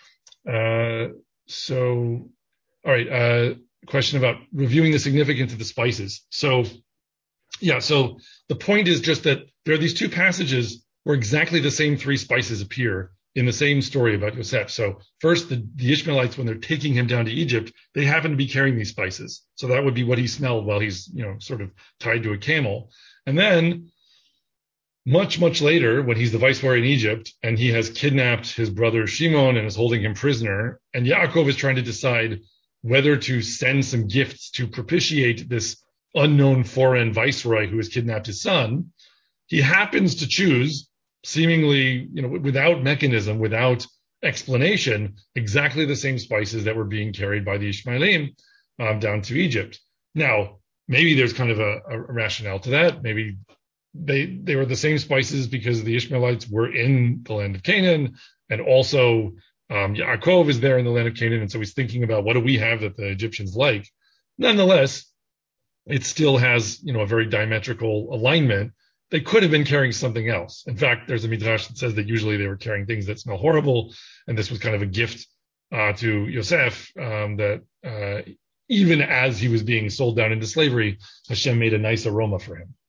So, all right, question about reviewing the significance of the spices. So the point is just that there are these two passages where exactly the same three spices appear in the same story about Yosef. So first, the Ishmaelites, when they're taking him down to Egypt, they happen to be carrying these spices. So that would be what he smelled while he's, sort of tied to a camel. And then much, much later, when he's the viceroy in Egypt and he has kidnapped his brother Shimon and is holding him prisoner, and Yaakov is trying to decide whether to send some gifts to propitiate this unknown foreign viceroy who has kidnapped his son, he happens to choose, seemingly, without mechanism, without explanation, exactly the same spices that were being carried by the Ishmaelim down to Egypt. Now, maybe there's kind of a rationale to that. Maybe they were the same spices because the Ishmaelites were in the land of Canaan, and also Yaakov is there in the land of Canaan, and so he's thinking about what do we have that the Egyptians like. Nonetheless, it still has, a very diametrical alignment. They could have been carrying something else. In fact, there's a midrash that says that usually they were carrying things that smell horrible, and this was kind of a gift to Yosef, that even as he was being sold down into slavery, Hashem made a nice aroma for him.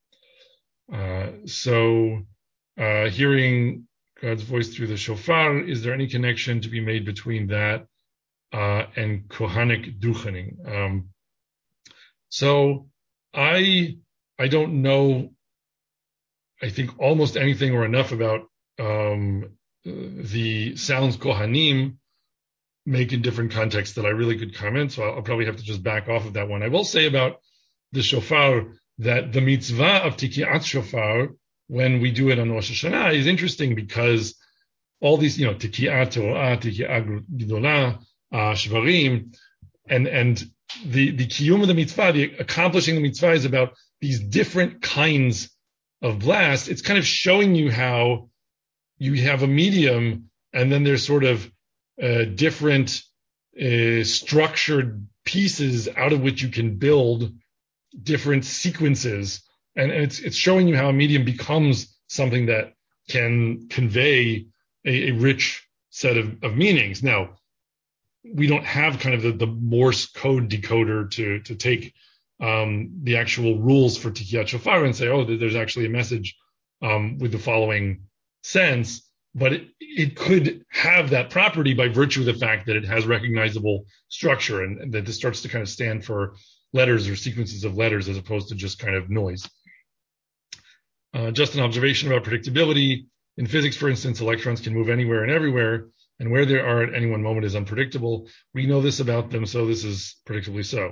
So hearing God's voice through the shofar, is there any connection to be made between that and Kohanic duchening? So I don't know, I think almost anything or enough about the sounds Kohanim make in different contexts that I really could comment, so I'll probably have to just back off of that one. I will say about the shofar that the mitzvah of Tikiyat shofar, when we do it on Rosh Hashanah, is interesting because all these, Tikiyat Torah, Tikiyat Gidolah, Shvarim, and the kiyum of the mitzvah, the accomplishing the mitzvah, is about these different kinds of blast. It's kind of showing you how you have a medium, and then there's sort of different structured pieces out of which you can build different sequences, and it's showing you how a medium becomes something that can convey a rich set of meanings. Now, we don't have kind of the Morse code decoder to take the actual rules for Tikiyat Shofar and say, oh, there's actually a message with the following sense, but it could have that property by virtue of the fact that it has recognizable structure and that this starts to kind of stand for letters or sequences of letters as opposed to just kind of noise. Just an observation about predictability. In physics, for instance, electrons can move anywhere and everywhere, and where they are at any one moment is unpredictable. We know this about them, so this is predictably so.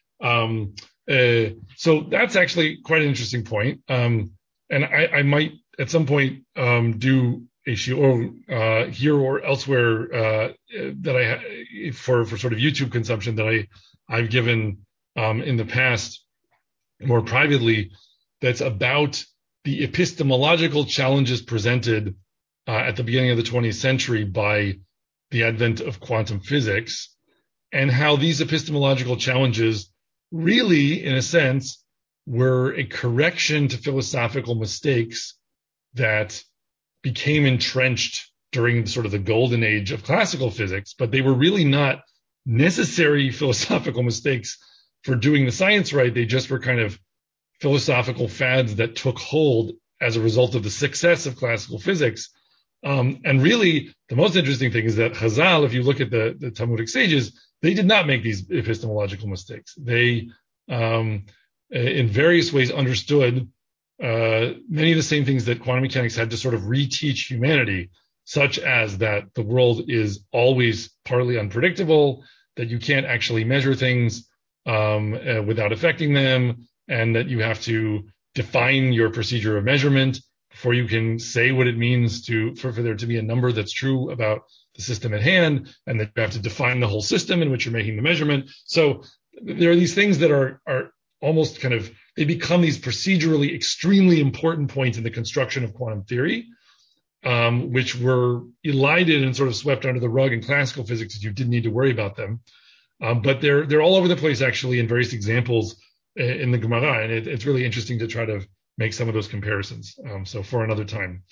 So that's actually quite an interesting point. And I might at some point do a show here or elsewhere that for sort of YouTube consumption that I've given in the past more privately, that's about the epistemological challenges presented at the beginning of the 20th century by the advent of quantum physics, and how these epistemological challenges really, in a sense, were a correction to philosophical mistakes that became entrenched during sort of the golden age of classical physics, but they were really not necessary philosophical mistakes for doing the science right. They just were kind of philosophical fads that took hold as a result of the success of classical physics. And really, the most interesting thing is that Chazal, if you look at the Talmudic sages, they did not make these epistemological mistakes. They, in various ways, understood many of the same things that quantum mechanics had to sort of reteach humanity, such as that the world is always partly unpredictable, that you can't actually measure things without affecting them, and that you have to define your procedure of measurement before you can say what it means for there to be a number that's true about the system at hand, and that you have to define the whole system in which you're making the measurement. So there are these things that are almost kind of, they become these procedurally extremely important points in the construction of quantum theory, which were elided and sort of swept under the rug in classical physics, as you didn't need to worry about them. But they're all over the place, actually, in various examples in the Gemara, and it's really interesting to try to make some of those comparisons. So for another time.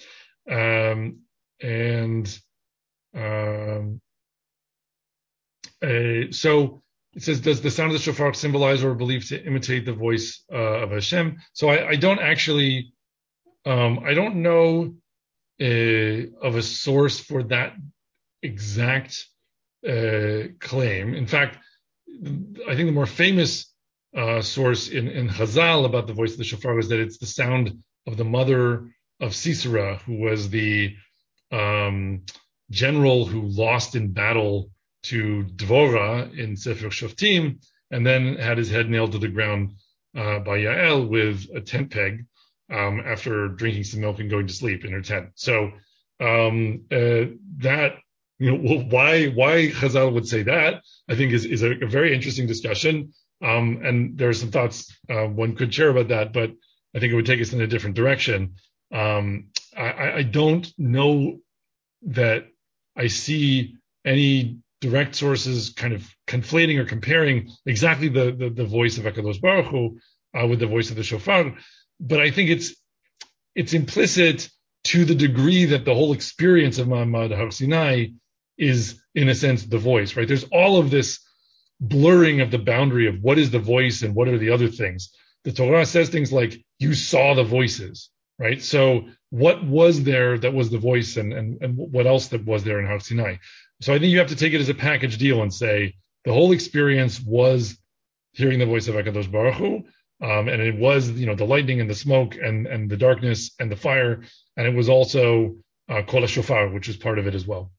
So it says, does the sound of the shofar symbolize or believe to imitate the voice of Hashem? So I don't actually, I don't know of a source for that exact claim. In fact, I think the more famous source in Chazal about the voice of the shofar is that it's the sound of the mother of Sisera, who was the general who lost in battle to Dvorah in Sefer Shoftim, and then had his head nailed to the ground by Yael with a tent peg after drinking some milk and going to sleep in her tent. So that, why Chazal would say that, I think is a very interesting discussion. And there are some thoughts one could share about that, but I think it would take us in a different direction. I don't know that I see any direct sources kind of conflating or comparing exactly the voice of HaKadosh Baruch Hu with the voice of the shofar, but I think it's implicit to the degree that the whole experience of Ma'amad Har Sinai is, in a sense, the voice, right? There's all of this blurring of the boundary of what is the voice and what are the other things. The Torah says things like, you saw the voices, right? So what was there that was the voice, and what else that was there in Har Sinai? So I think you have to take it as a package deal and say the whole experience was hearing the voice of HaKadosh Baruch Hu, and it was, the lightning and the smoke and the darkness and the fire, and it was also Kol HaShofar, which is part of it as well.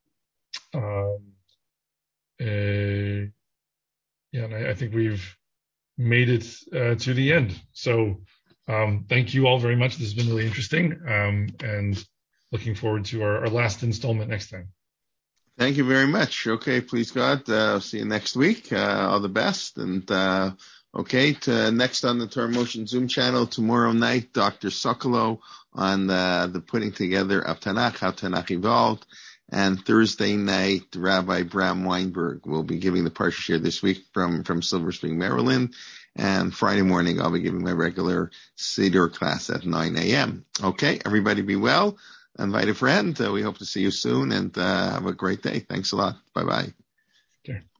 And I think we've made it to the end. So thank you all very much. This has been really interesting, and looking forward to our last installment next time. Thank you very much. Okay, please God, see you next week. All the best. And next on the Torah Motion Zoom channel tomorrow night, Dr. Sokolow on the putting together of Tanakh, how Tanakh evolved. And Thursday night, Rabbi Bram Weinberg will be giving the Parsha Share this week from Silver Spring, Maryland. And Friday morning, I'll be giving my regular Seder class at 9 a.m. Okay, everybody be well. Invite a friend. We hope to see you soon, and have a great day. Thanks a lot. Bye-bye. Okay.